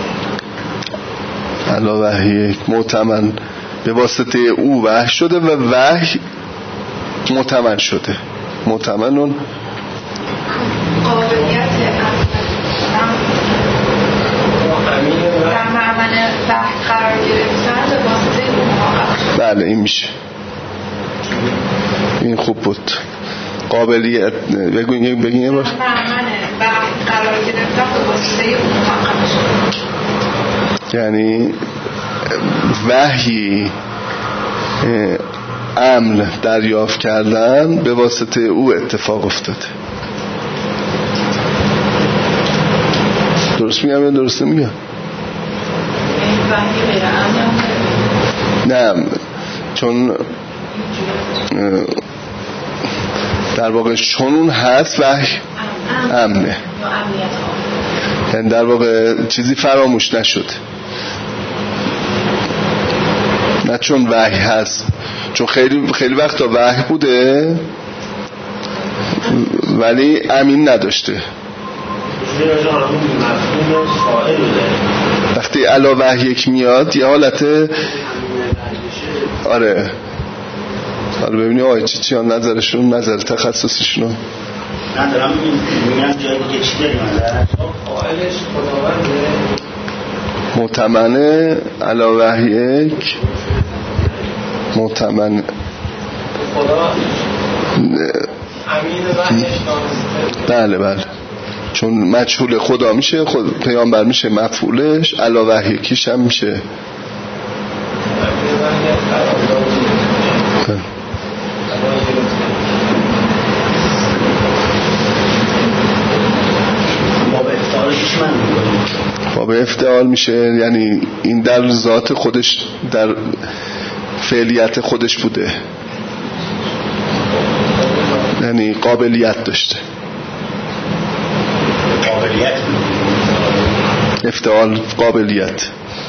علی وحی مؤتمن به واسطه او وحی شده و وحی مؤتمن شده. مؤتمنون قابلیت در معمن وحی قرار گرفتن به واسطه او محقق شده. بله این میشه، این خوب بود. قابلیت بگین یه بار. معمن وحی قرار گرفتن به واسطه او محقق شده، یعنی وحی امن دریافت کردن به واسطه او اتفاق افتاده. درست میگم یا درست نمیگم؟ نه، چون در واقع چون اون هست وحی امنه، یعنی در واقع چیزی فراموش نشده، نه چون وحی هست، چون خیلی وقتا وحی بوده ولی امین نداشته. وقتی علی وحی یک میاد یه حالت آره ببینی آقای چیان نظرشون، نظر تخصصیشون ندارم. میگم جای دیگه چی داریم قائلش خداونده مؤتمنه علی وحی یک مؤتمن خدا امین وحیش دانسته. بله چون مجهول خدا میشه، خود پیامبر میشه مفعولش، علی وحی یکیش هم میشه باب افتعال میشه، یعنی این در ذات خودش، در فعلیت خودش بوده، یعنی قابلیت داشته. قابلیت افتعال قابلیت.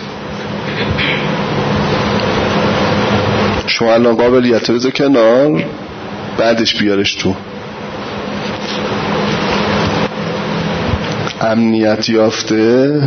شما الان قابلیت رو بذار کنار، بعدش بیارش تو. امنیت یافته نبود،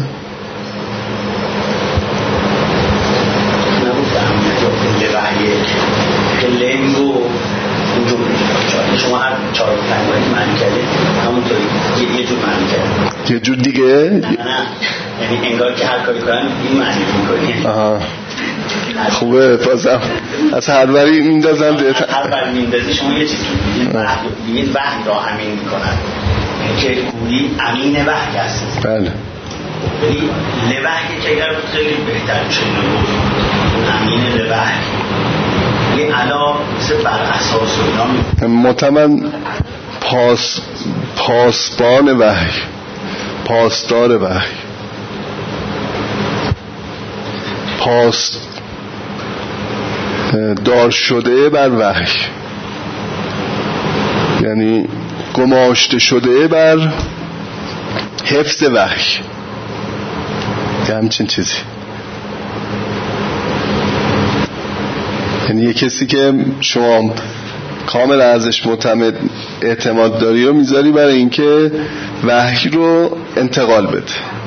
امنیت یافته وحی لنگو اونجور شما هر 4 و 5 باید معنی کرده همونطوری یه جور معنی کرده، یه جور دیگه نه یعنی انگار که هر کاری کنن این معنی میکنی. آها خوبه، بازم از هر بری میندازن هر بری میندازی شما یه چیز میگید وحی را امین میکنن که گویی امین وحی هست. بله ولی لوحی که اگر خیلی بهتر میشه امین لوحی، ولی علا مثل بر اساس و اینا مؤتمن پاسبان وحی، پاسدار وحی، دار شده بر وحی، یعنی گماشته شده بر حفظ وحی، همچین چیزی. یعنی یه کسی که شما کامل ازش اعتماد داری رو میذاری برای اینکه وحی رو انتقال بده.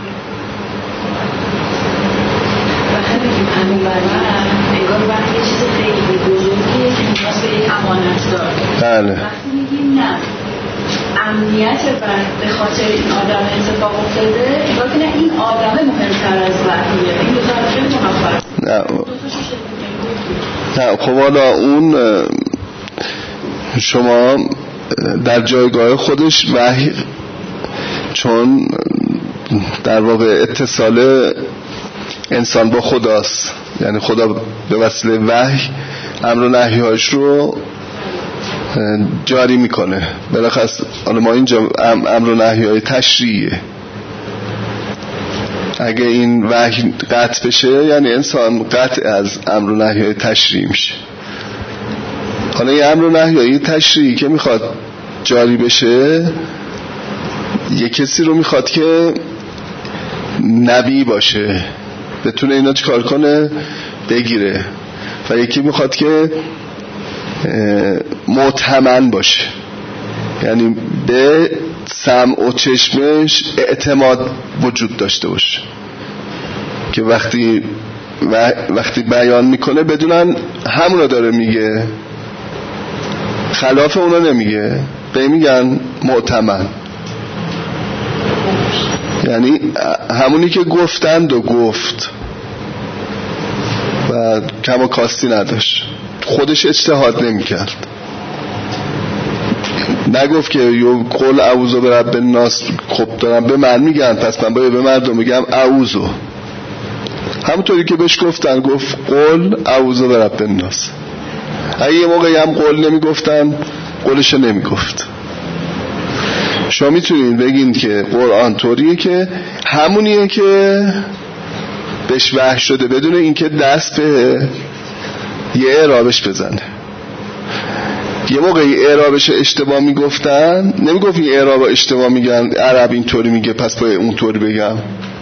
انگار وقتی یه چیز خیلی بزرگیه که نیاز به یک امانت داره. بله. وقتی میگیم نه امنیت به خاطر این آدم اتفاق افتاده، انگار که نه این آدم مهمتر از وحیه. این دو تا خیلی منافر. نه خب حالا اون شما در جایگاه خودش وحی، چون در واقع اتصال انسان با خداست، یعنی خدا به وسیله وحی امر و نهی‌هاش رو جاری میکنه. بلخص حالا ما اینجا امر و نهی‌های تشریعیه، اگه این وحی قطع بشه یعنی انسان قطع از امر و نهی‌های تشریعی میشه. حالا این امر و نهی‌های تشریعی که میخواد جاری بشه، یه کسی رو میخواد که نبی باشه، بتونه اینا چیکار کنه، بگیره، و یکی میخواد که مؤتمن باشه، یعنی به سمع و چشمش اعتماد وجود داشته باشه که وقتی وقتی بیان میکنه بدونن همونو داره میگه، خلاف اونو نمیگه، به میگن مؤتمن. یعنی همونی که گفتند و گفت و کم و کاستی نداشت، خودش اجتهاد نمیکرد، نگفت که یو قول اعوذ برب الناس، خب دارم به من میگن پس من باید به مردم میگم اعوذ. همونطوری که بهش گفتن گفت قول اعوذ برب الناس. اگه یه موقعی هم قول نمیگفتن قولش نمیگفت. شما میتونید بگین که قرآن طوریه که همونیه که بهش وحی شده بدون اینکه دست به یه اعرابش بزنه. یه موقعی اعرابش اشتباه میگفتن، نمیگفت این اعراب اشتباه میگن، عرب این طوری میگه پس باید اون طوری بگم.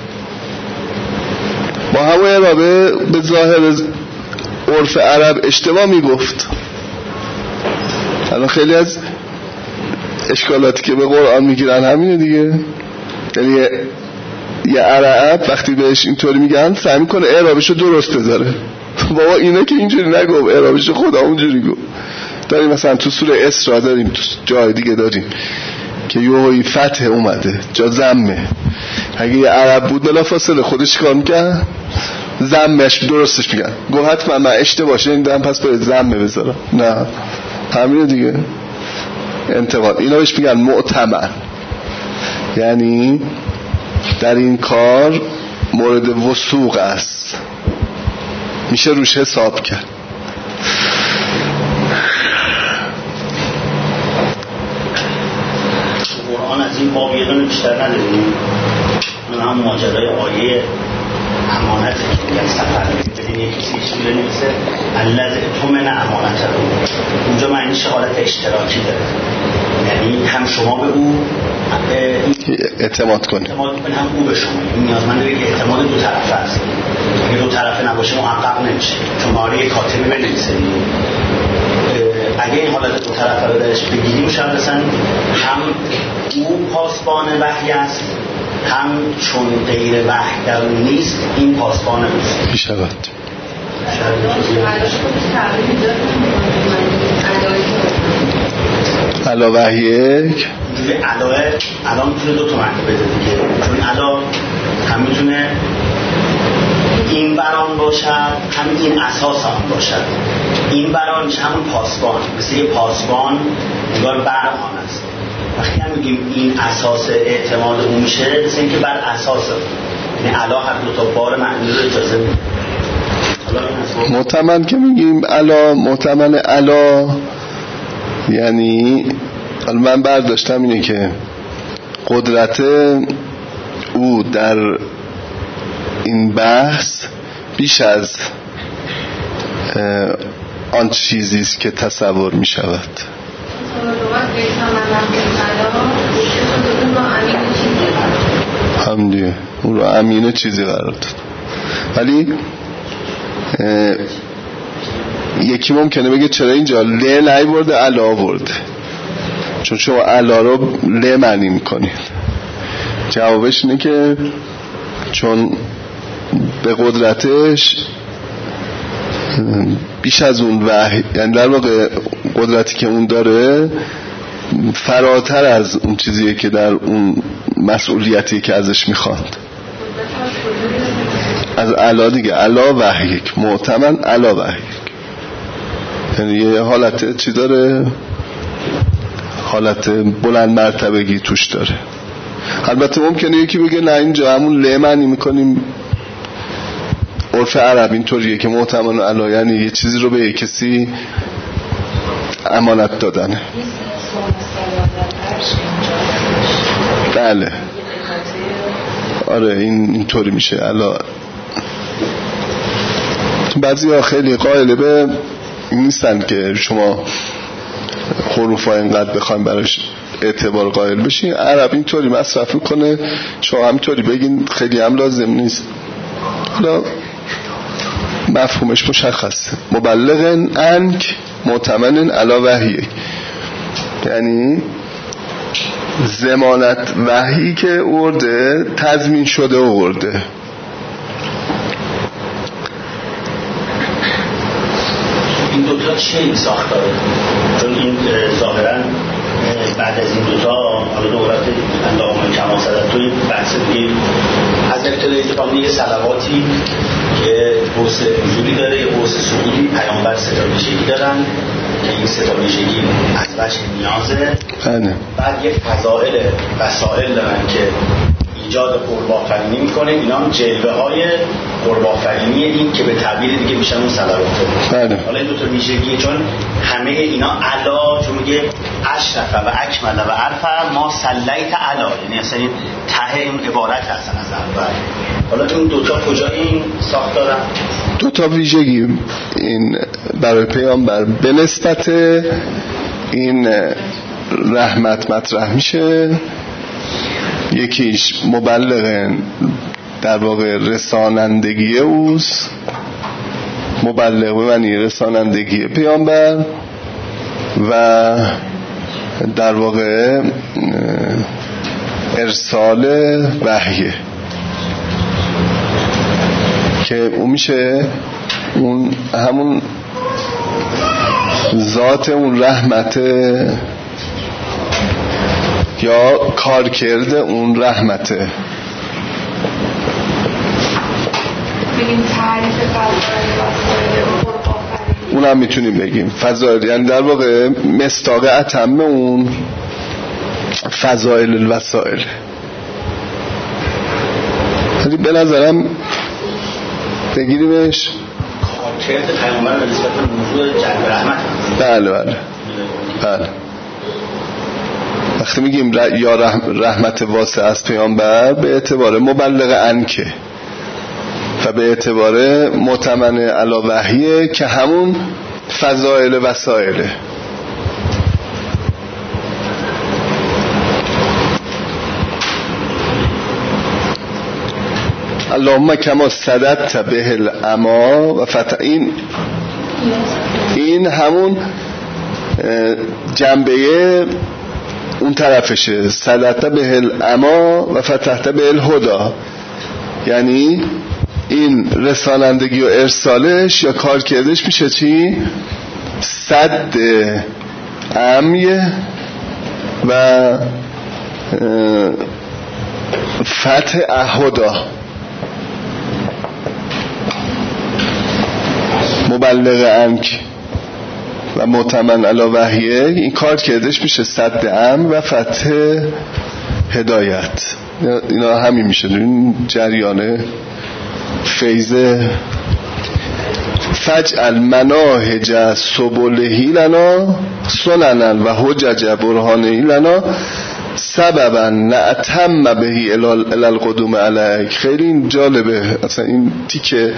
با همون اعرابه به ظاهر عرف عرب اشتباه میگفت. الان خیلی از اشکالاتی که به قرآن میگیرن همینه دیگه. یعنی یه عرب وقتی بهش اینطوری میگن سعی میکنه اعرابشو درست بذاره. بابا اینه که اینجوری نگفت، اعرابشو خدا اونجوری گفت. داریم مثلا تو سوره اسراء داریم، تو جای دیگه داریم که یوهی فتح اومده جا زمه. اگه یه عرب بود بلافاصله خودش کار میکن زمش درستش میگن، گو حتما من اشتباه شنیدم پس باید زمه بذارم. نه همینه دیگه، انتقاد. اینا بهش میگن مؤتمن. یعنی در این کار مورد وثوق است، میشه روش حساب کرد. قرآن از این باب یه دونه بیشتر نداریم. اون هم ماجرای آیه امانت که میگن سفر بدین یکی چیزی نمیشه الذی اؤتمن امانته رو، اونجا معنیش حالت اشتراکی داره. یعنی هم شما به او اعتماد کنید، هم او به شما. این نیازمنده که اعتماد دو طرفه است. اگه دو طرفه نباشه محقق نمیشه. چون ماری کاتبی بنویسه، اگه این حالت دو طرفه رو درش بگیریم شاید مثلا هم او پاسبان وحی است، هم چون غیر وحی در اون نیست این پاسبان اوست. میشود علا وحی یک علا میتونه دو تا معنی بده دیگه. چون علا هم میتونه این بران باشد، هم این اساس هم باشد. این بران میشه همون پاسبان، مثل یه پاسبان انگار برهان است. وقتی هم میگیم این اساس اعتماد اون میشه مثل اینکه بر اساس یعنی علا هر دو تا بار معنی رو اجازه میده. مؤتمن که میگیم علا، مؤتمن علا یعنی من برداشتم اینه که قدرت او در این بحث بیش از آن چیزی است که تصور می شود. هم دیگه اون رو امینه چیزی قرار داد. ولی یکی ممکنه بگه چرا اینجا ل نیورده علا برده، چون شما علا رو ل معنی میکنید. جوابش اینه که چون به قدرتش بیش از اون وحی، یعنی در واقع قدرتی که اون داره فراتر از اون چیزیه که در اون مسئولیتی که ازش میخواند. از علا دیگه، علا وحی، مؤتمن علا وحی، یعنی یه حالت چی داره، حالت بلند مرتبگی توش داره. البته ممکنه یکی بگه نه اینجا همون ل معنی میکنیم، عرف عرب اینطوریه که مؤتمن علا یعنی یه چیزی رو به یک کسی امانت دادنه. بله آره اینطوری میشه علا. بعضی ها خیلی قائل به نیستن که شما حروف ها اینقدر بخوایم براش اعتبار قائل بشین. عرب اینطوری مصرف میکنه، شما همینطوری بگین خیلی هم لازم نیست. حالا مفهومش مشخصه. مبلغن انک مؤتمن علی وحی، یعنی ضمانت وحی که ورده تضمین شده ورده. چیه این ساختاره؟ چون این ظاهرا بعد از این دوتا حالا دولت علامه کمال صدر توی بحث دیگه از ابتدای اتفاق یه صلواتی که قوس نزولی داره، یه قوس صعودی، پیامبر ستایشگی دارن که این ستایشگی از وجه نیازه. بعد یک فضائل وسائل دارن که ایجاد قرب‌آفرینی میکنه، اینا هم جلوه های قرب‌آفرینی این که به تعبیر دیگه میشن اون صلواته. حالا این دوتا ویژگیه، چون همه اینا علا، چون میگه اشرف و اکمل و عرف ما صلیت علا، یعنی اصلا این ته این عبارت هستن از اول. حالا این دوتا کجا این ساخت دارن؟ دوتا ویژگی این برای پیامبر به نسبت این رحمت مطرح میشه. یکیش مبلغ در واقع رسانندگی اوست، مبلغ معنی رسانندگی پیامبر، و در واقع ارسال وحیه که اون میشه اون همون ذات اون رحمت یا کار کرده اون رحمته. بگیم تعریف فضائل اون هم میتونیم بگیم فضائل، یعنی در واقع مصداق اتم اون فضائل الوسائل. ولی به نظرم بگیریمش کارکرد پیامبر به نسبت موضوع جلب رحمت. بله. وقتی میگیم یا رحمت واسع از پیامبر به اعتبار مبلغ عنکه و به اعتبار مؤتمن علی وحیه که همون فضائل وسائله. اللهم کما صددت به العما و فتح، این همون جنبه اون طرفشه، صددت به العما و فتحت به الهدا، یعنی این رسانندگی و ارسالش یا کار کردش میشه چی؟ صد عمیه و فتح اهدا. مبلغ عنک و مؤتمن علی وحیه، این کار کردش میشه صد عم و فتح هدایت. اینا همین میشه این جریان فیض. فجعل مناهج سبلهی لنا سننا و حجج برهانهی لنا سببا نأتم بهی الی القدوم علیک. خیلی جالبه اصلا این تیکه،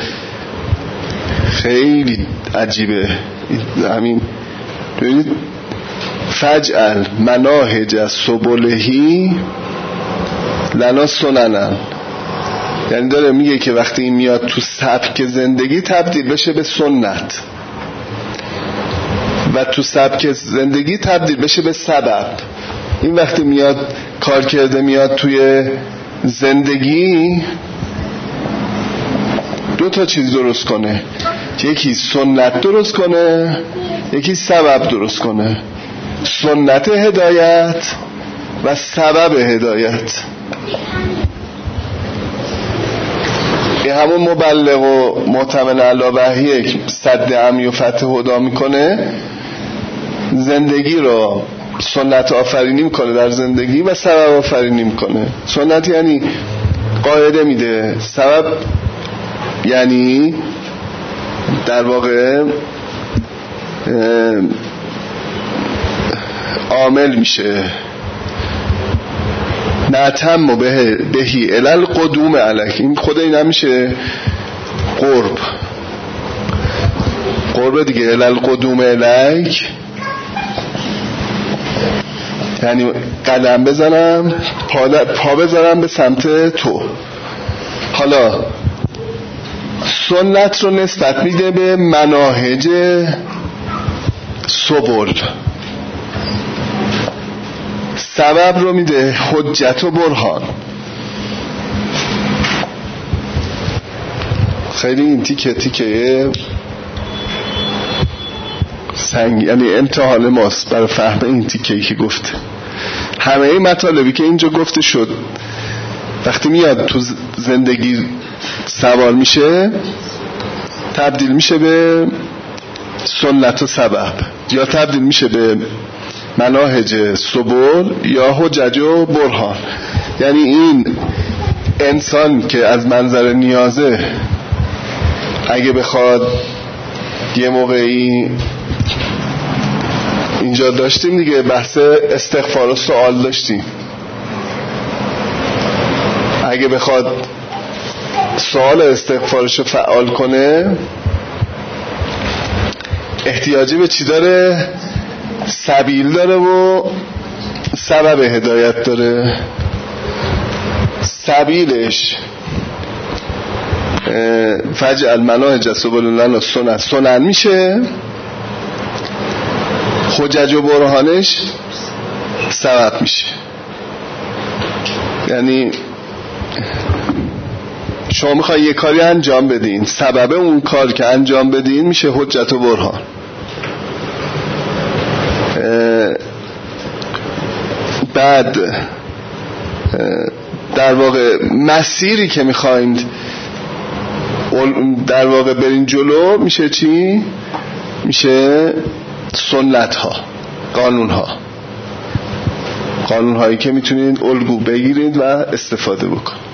خیلی عجیبه همین. ببینید فجعل مناهج سبلهی لنا سننا، یعنی داره میگه که وقتی این میاد تو سبک زندگی تبدیل بشه به سنت و تو سبک زندگی تبدیل بشه به سبب. این وقتی میاد کار کرده میاد توی زندگی دو تا چیز درست کنه، یکی سنت درست کنه، یکی سبب درست کنه. سنت هدایت و سبب هدایت. این همون مبلغ و مؤتمن علی وحیه که صد عمی و فتح هدا میکنه، زندگی رو سنت آفرینی میکنه در زندگی و سبب آفرینی میکنه. سنت یعنی قاعده میده، سبب یعنی در واقع عامل میشه. نعتم بهی الی القدوم علیک، این خود این نمیشه قرب دیگه. الی القدوم علیک یعنی قدم بزنم، پا بزنم به سمت تو. حالا سنت رو نسبت میده به مناهج سبل، سبب رو میده حجت و برهان. خیلی این تیکه یعنی امتحان ماست برای فهم این تیکه‌ای که گفته. همه این مطالبی که اینجا گفته شد وقتی میاد تو زندگی سوال میشه تبدیل میشه به سنت و سبب، یا تبدیل میشه به مناهج سبل یا حجج و برهان. یعنی این انسان که از منظر نیازه اگه بخواد یه موقعی اینجا داشتیم دیگه بحث استغفار و سوال داشتیم، اگه بخواد سوال استغفارش رو فعال کنه احتیاجی به چی داره؟ سبیل داره و سبب هدایت داره. سبیلش فجعل مناهج سبل لنا سنن میشه، حجج و برهانش سبب میشه. یعنی شما میخوای یه کاری انجام بدین، سبب اون کار که انجام بدین میشه حجت و برهان. بعد در واقع مسیری که میخوایند در واقع برین جلو میشه چی؟ میشه سنت ها، قانون هایی که میتونید الگو بگیرید و استفاده بکنید.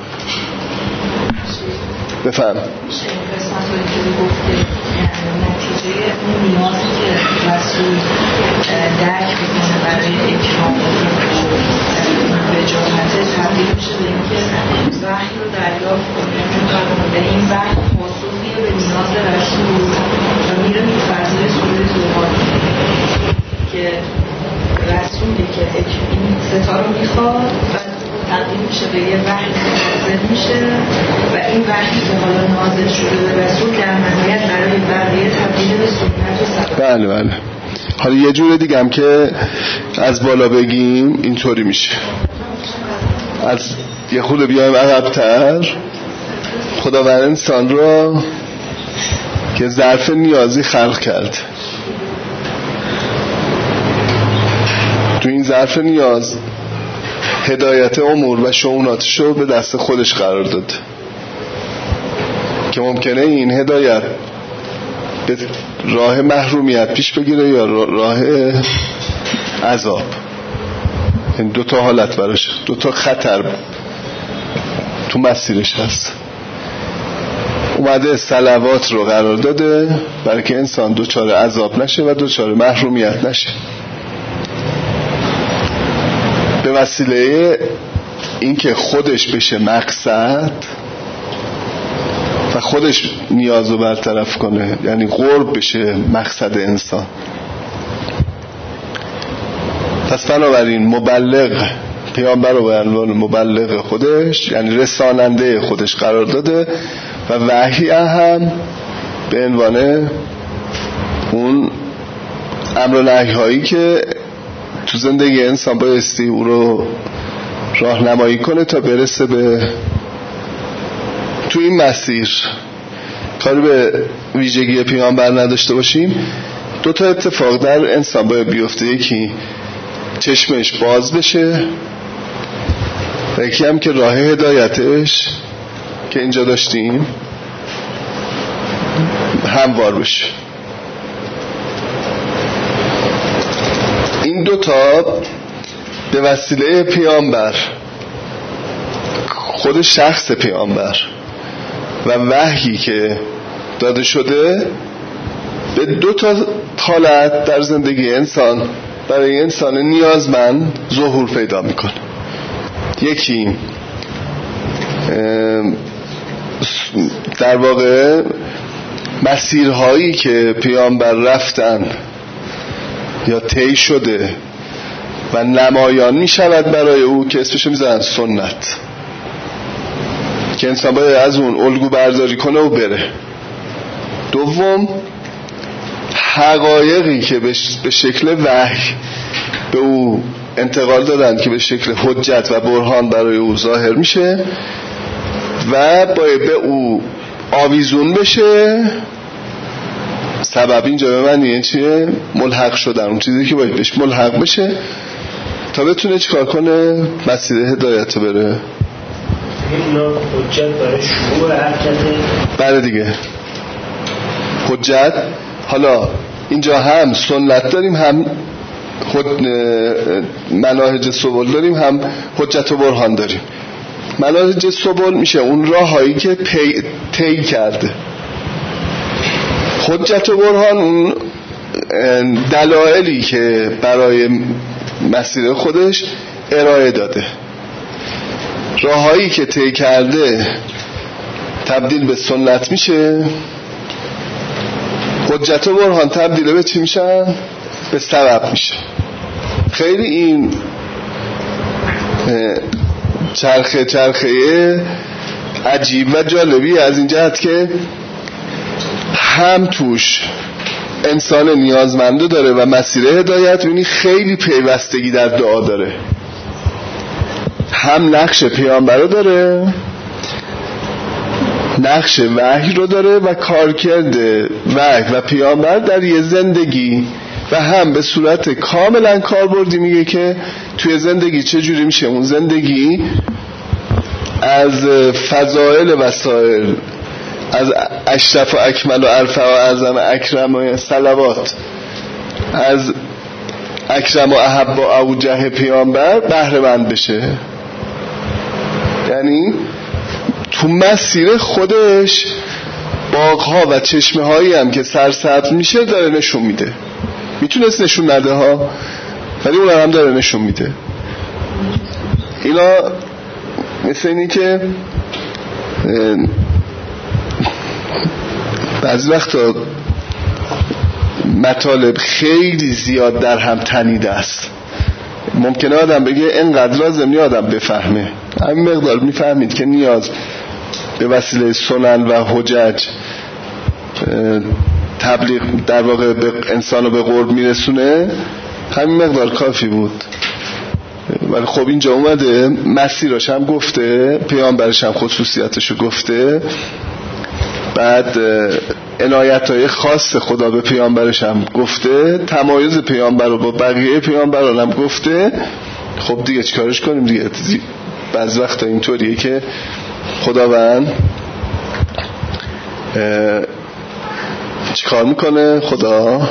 بفهم قسمت هایی که گفته نتیجه اون نیازی که رسول درک بکنه برای اکرام و وجاهت تبدیل میشه به اینکه وحی رو دریافت کنه و این وحی پاسخی به نیاز رسول و میره تو فضای سوره زوحا که رسولی که این ستا رو میخواد و تبدیل میشه به یه وحی که نازل میشه و این وحی که حالا نازل شده به رسول در نهایت برای بقیه تبدیل به سنت و سبب. بله بله. حالا یه جور دیگه هم که از بالا بگیم اینطوری میشه، از یه خود بیایم عقب‌تر. خداوند انسان را که ظرف نیازی خلق کرد، تو این ظرف نیاز هدایت امور و شؤوناتش رو به دست خودش قرار داد که ممکنه این هدایت به راه محرومیت پیش بگیره یا راه عذاب. این دوتا حالت براش، دوتا خطر تو مسیرش هست. اومده صلوات رو قرار داده برای که انسان دوچار عذاب نشه و دوچار محرومیت نشه. به وسیله اینکه خودش بشه مقصد و خودش نیازو برطرف کنه، یعنی قرب بشه مقصد انسان. پس بنابراین مبلغ، پیامبر رو به عنوان مبلغ خودش یعنی رساننده خودش قرار داده و وحی هم به عنوان اون امر و نهی هایی که تو زندگی انسان بایستی او رو راهنمایی کنه تا برسه به تو این مسیر. کاری به ویژگی پیامبر نداشته باشیم. دو تا اتفاق در انسان باید بیفته، یکی چشمش باز بشه و یکی هم که راه هدایتش که اینجا داشتیم هموار بشه. این دوتا به وسیله پیامبر، خود شخص پیامبر و وحی که داده شده، به دو تا حالت در زندگی انسان برای انسان نیازمند ظهور پیدا میکنه. یکی در واقع مسیرهایی که پیامبر رفتن یا طی شده و نمایان میشود برای او که اسمشو میذارن سنت، که انسان باید از اون الگو برداری کنه و بره. دوم حقایقی که به شکل وحی به او انتقال دادن که به شکل حجت و برهان برای او ظاهر میشه و باید به او آویزون بشه سبب اینجا به معنی چیه؟ ملحق شدن، اون چیزی که باید بهش ملحق بشه تا بتونه چیکار کنه؟ مسیر هدایت بره. اینا حجت برای شروع حرکته. بله دیگه، حجت. حالا اینجا هم سنت داریم، هم مناهج سبل داریم، هم حجت و برهان داریم. مناهج سبل میشه اون راههایی که طی کرده. حجت و برهان اون دلایلی که برای مسیر خودش ارائه داده. راههایی که طی کرده تبدیل به سنت میشه. حجت و برهان تبدیل به چی میشن؟ به سبب میشه. خیلی این چرخه عجیب و جالبی از این جهت که هم توش انسان نیازمنده داره و مسیر هدایت، یعنی خیلی پیوستگی در دعا داره. هم نقش پیامبر رو داره، نقش وحی رو داره و کارکرد وحی و پیامبر در یه زندگی، و هم به صورت کاملا کاربردی میگه که توی زندگی چه جوری میشه اون زندگی از فضائل وسائل، از اشرف و اکمل و ارفع و اعظم اکرم و صلوات، از اکرم و احب و اوجه پیامبر بهره مند بشه. یعنی تو مسیر خودش باغ‌ها و چشمه‌هایی هم که سرسبز میشه داره نشون میده. میتونست نشون نده ها، ولی اون هم داره نشون میده. اینا مثل اینی که بعضی وقتا مطالب خیلی زیاد در هم تنیده است. ممکنه آدم بگه اینقدر لازم آدم بفهمه، همین مقدار میفهمید که نیاز به وسیله سنن و حجج تبلیغ در واقع به انسانو به قرب میرسونه، همین مقدار کافی بود. ولی خب اینجا اومده مسیرش هم گفته، پیامبرش هم خصوصیتشو گفته، بعد عنایت‌های خاص خدا به پیامبرش هم گفته، تمایز پیامبر رو با بقیه پیامبران هم گفته. خب دیگه چیکارش کنیم دیگه؟ بعض وقتا اینطوریه که خداوند چیکار میکنه؟ خدا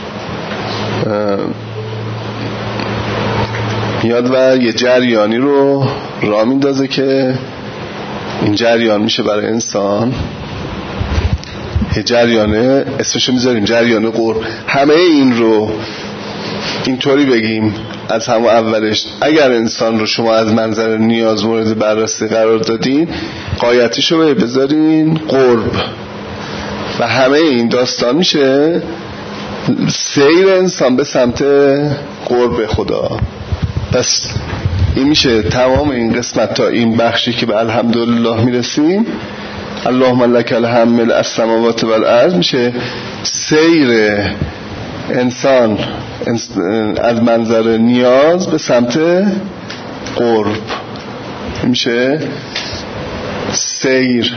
میاد و یه جریانی رو راه میندازه که این جریان میشه برای انسان یه جریانه، اسمشو میذاریم جریان قرب. همه این رو اینطوری بگیم از همون اولش، اگر انسان رو شما از منظر نیاز مورد بررسی قرار دادین، غایتیشو بذارین قرب، و همه این داستان میشه سیر انسان به سمت قرب خدا. پس این میشه تمام این قسمت تا این بخشی که به الحمدلله میرسیم، اللهم لک الحمد ملء السماوات والارض، میشه سیر انسان از منظر نیاز به سمت قرب. میشه سیر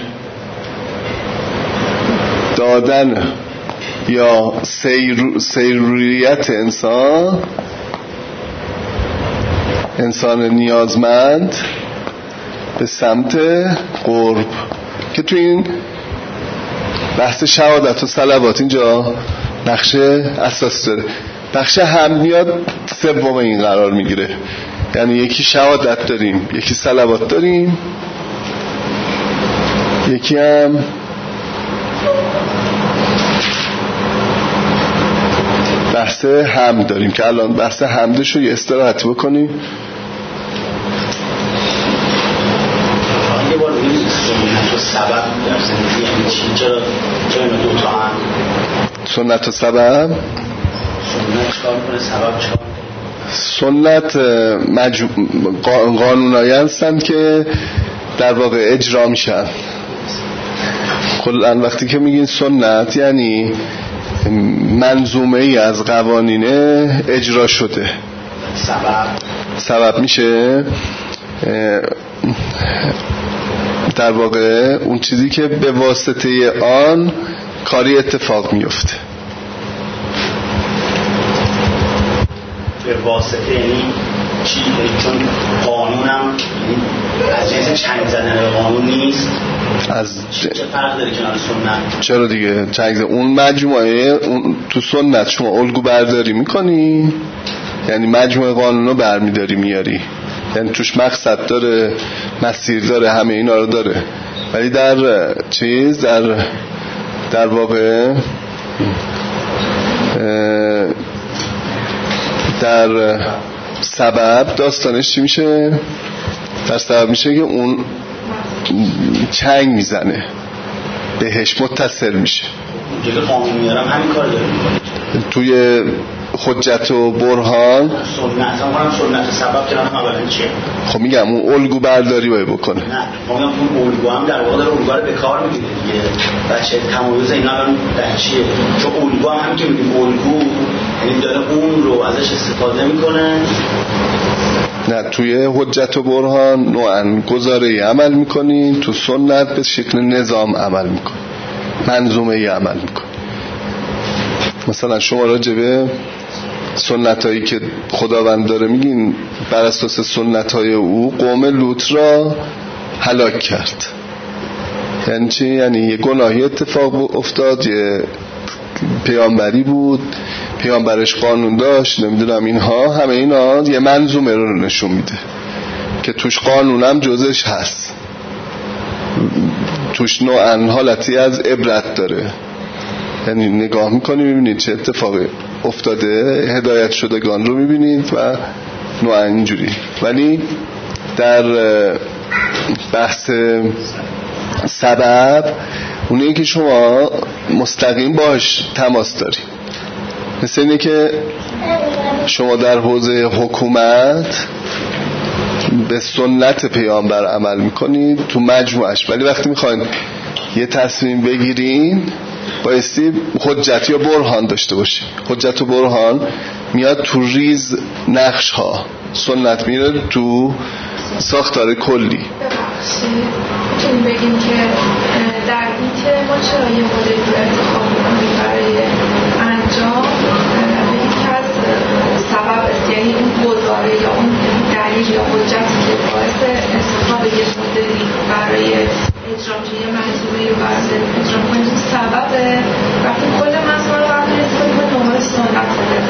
دادن یا سیروریت انسان نیازمند به سمت قرب، که تو این بحث شهادت و صلوات اینجا نقش اساس داره. بخش هم میاد سوم این قرار میگیره، یعنی یکی شهادت داریم، یکی صلوات داریم، یکی هم بحث حمد داریم که الان بحث حمدش رو یه استراحت بکنیم. یه بار بگیم سنت و سبب در زندگی یعنی چی؟ چرا این دوتا هم سنت و سبب؟ سنت چکار میکنه، سبب چکار؟ سنت قانونایی هستند که در واقع اجرا میشن. کلاً وقتی که میگین سنت یعنی منظومه ای از قوانین اجرا شده. سبب میشه در واقع اون چیزی که به واسطه آن کاری اتفاق میفته. به واسطه یعنی چی؟ چون قانونم از جنس چنگ زدن به قانون نیست. از چه فرق داره کنار سنت؟ چرا دیگه چنگ اون مجموعه اون تو سنت شما الگو برداری میکنی، یعنی مجموعه قانون رو برمیداری میاری، یعنی توش مقصد داره، مسیر داره، همه اینا رو داره. ولی در چیز در واقع در سبب داستانش چی میشه؟ در سبب میشه که اون چنگ میزنه بهش متصل میشه. جلو قانون میارم همین کار داره میکنه توی حجت و برهان. سنت سبب که هم اولا چیه؟ خب میگم اون الگو برداری باید بکنه. نه میگم اون الگو هم در واقع داره الگو رو به کار میگیره دیگه. بچه تمایز اینا الان در چیه؟ چون الگو هم که میگیم الگو یعنی داره اون رو ازش استفاده میکنه. نه توی حجت و برهان نوعاً گزاره‌ای عمل میکنی، تو سنت به شکل نظام عمل میکنی، منظومه‌ای عمل میکنی. مثلا شما راجبه سنتایی که خداوند داره میگین بر اساس سنتای او قوم لوط را هلاک کرد. یعنی چی؟ یعنی یه گناهی اتفاق افتاد، یه پیامبری بود، پیامبرش قانون داشت، نمیدونم اینها، همه اینا یه منظومه رو نشون میده که توش قانونم جزش هست، توش نوعاً حالتی از عبرت داره. یعنی نگاه میکنی میبینید چه اتفاقی افتاده، هدایت شدگان رو میبینید و نوعاً اینجوری. ولی در بحث سبب اونیه که شما مستقیم باش تماس داری، مثل اینه که شما در حوزه حکومت به سنت پیامبر عمل میکنید تو مجموعش، ولی وقتی میخواین یه تصمیم بگیرین بایستی حجت یا برهان داشته باشی. حجت و برهان میاد تو ریز نقش ها، سنت میره تو ساختار کلی. میتونیم بگیم که در بیت ما چرا یه مدلی رو انتخاب میکنیم برای انجام یکی از سبب، یعنی اون گزاره یا اون دلیل یا حجتی که باعث انتخاب یه مدلی برای اجرام میشه، یه منظومه رو باعث اجرام کنید اون سببه. وقتی کل مسئله رو برای انتخاب کنید دنبال سنت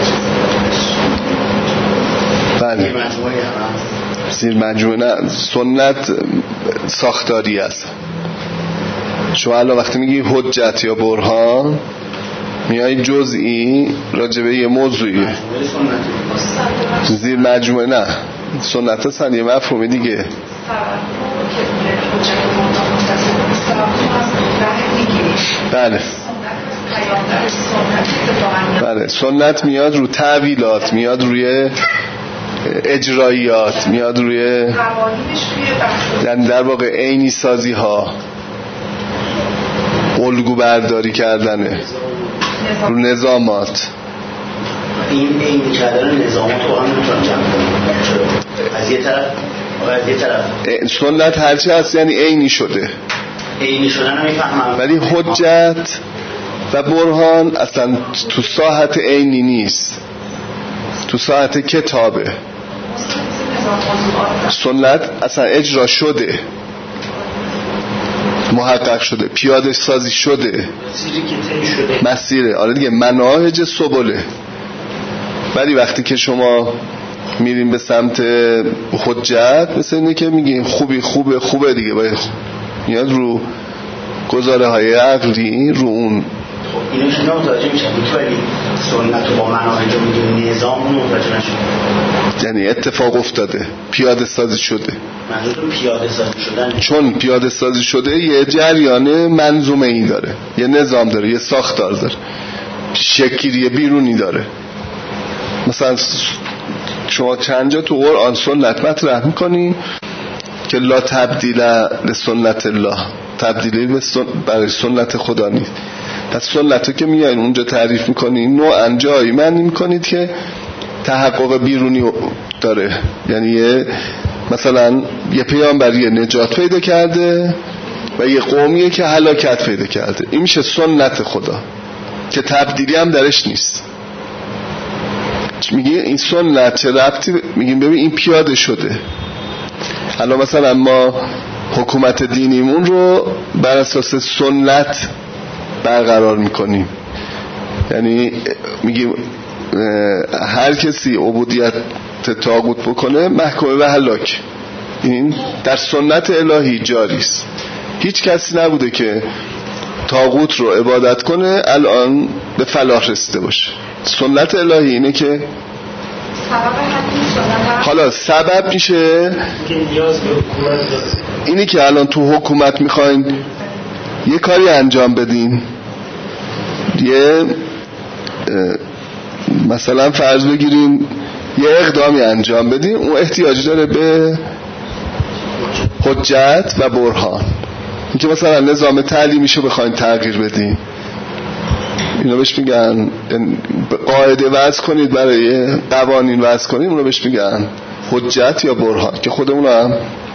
بله زیر مجموعه نه، سنت ساختاری است. شما الان وقتی میگی حجت یا برهان میای جزئی راجبه یه موضوعی، زیر مجموعه نه، سنت هستن یه مفهوم دیگه. بله بله، سنت میاد رو تعویلات، میاد روی اجراییات، میاد روی یعنی در واقع عینی سازی ها، الگو برداری کردنه رو نظامات. این عینی کردن نظامات رو هم نمیتونم جمع کنم از یه طرف سنت هرچی هست یعنی عینی شده، عینی شدن رو میفهمم، ولی حجت و برهان اصلا تو ساحت عینی نیست، تو ساحت کتابه. سنت اصلا اجرا شده، محقق شده، پیاده سازی شده، مسیره، آره دیگه، مناهج سبله. ولی وقتی که شما میریم به سمت حجت، مثل اینه که میگیم خوبه دیگه، باید میاد رو گزاره های عقلی رو اون. اینو شما متوجه میشن ولی سنت رو با مناهج رو میگیم نظام رو متوجه نشون، یعنی اتفاق افتاده، پیاده سازی شده. منظور پیاده سازی شدن، چون پیاده سازی شده یه جریان منظومه ای داره، یه نظام داره، یه ساختار داره، شکلی بیرونی داره. مثلا شما چند جا تو قرآن سنت مطرح میکنی که لا تبدیل لسنت الله، تبدیلی برای سنت خدا نیست. پس سنتو که میایین اونجا تعریف میکنین نوعاً جایی معنی میکنید که تحقق بیرونی داره، یعنی مثلا یه پیامبری نجات پیدا کرده و یه قومیه که هلاکت پیدا کرده، این میشه سنت خدا که تبدیلی هم درش نیست. میگه این سنت چه ربطی، میگیم ببین این پیاده شده. الان مثلا ما حکومت دینیمون رو بر اساس سنت برقرار میکنیم، یعنی میگیم هر کسی عبودیت طاغوت بکنه محکومه به هلاک. این در سنت الهی جاری است. هیچ کسی نبوده که طاغوت رو عبادت کنه الان به فلاح رسیده باشه. سنت الهی اینه که حالا سبب میشه اینی که الان تو حکومت میخواین یه کاری انجام بدین، یه مثلا فرض بگیریم یه اقدامی انجام بدین، اون احتیاج داره به حجت و برهان. اینکه مثلا نظام تعلیمیشو بخواین تغییر بدین، اینا بهش میگن قاعده وضع کنید، برای قوانین وضع کنید، اونو بهش میگن حجت یا برهان، که خودمون هم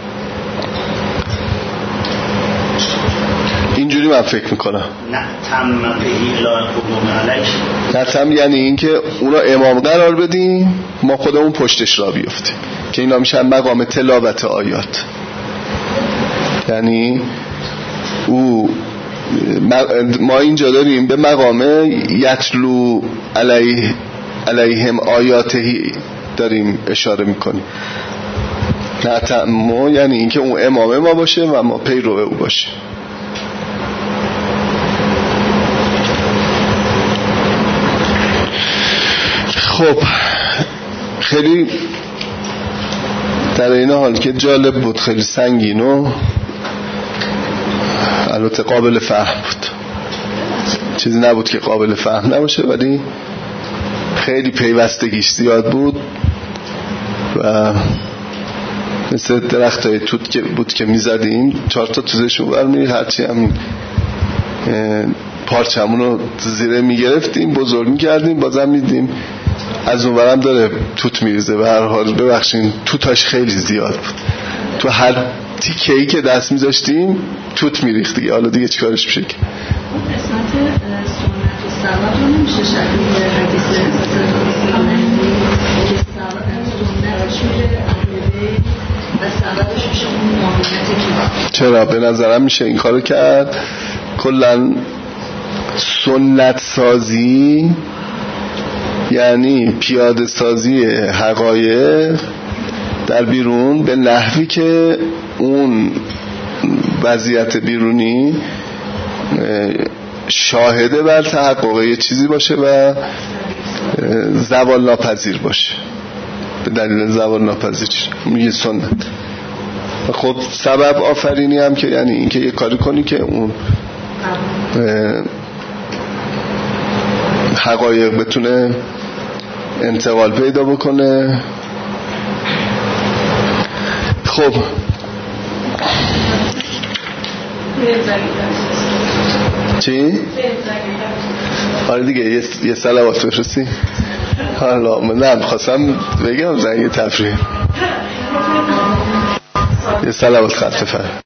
اینجوری من فکر میکنم. نه تم بهی اله قدوم علیک، نه تم یعنی این که اونا امام قرار بدیم، ما خودمون پشتش را بیفتیم، که اینا میشن مقام تلاوت آیات. یعنی ما اینجا داریم به مقام یتلو علیهم آیاتهی داریم اشاره میکنیم. نه تم یعنی این که اون امام ما باشه و ما پیرو او باشه. خب خیلی در این حال که جالب بود، خیلی سنگین و البته قابل فهم بود، چیزی نبود که قابل فهم نباشه، ولی خیلی پیوستگیش زیاد بود و مثل درخت های توت که بود که میزدیم 4 تا توزشون برمی، هرچی همین پارچمون رو زیره میگرفتیم بزرگ میکردیم بازم میدیم از اون برم داره توت میریزه. به هر حال ببخشین توتاش خیلی زیاد بود، تو هر تیکه‌ای که دست میذاشتیم توت میریخت دیگه. حالا دیگه چیکارش میشه؟ قسمت سنت و ثواب رو نمیشه شبیه حدیث که سنتش میره و ثوابش میشه اون معاملتی که چرا به نظرم میشه این کارو کرد. کلا سنت سازی یعنی پیاده سازی حقایق در بیرون به نحوی که اون وضعیت بیرونی شاهده بر تحقق یه چیزی باشه و زوال ناپذیر باشه. به دلیل زوال ناپذیر میگه سنت. خب سبب آفرینی هم که یعنی اینکه یه کاری کنی که اون حقایق بتونه انتقال پیدا بکنه. خب چی؟ آره دیگه یه صلوات بفرستی. حالا من خواستم بگم زنگ تفریح یه صلوات خط فرد.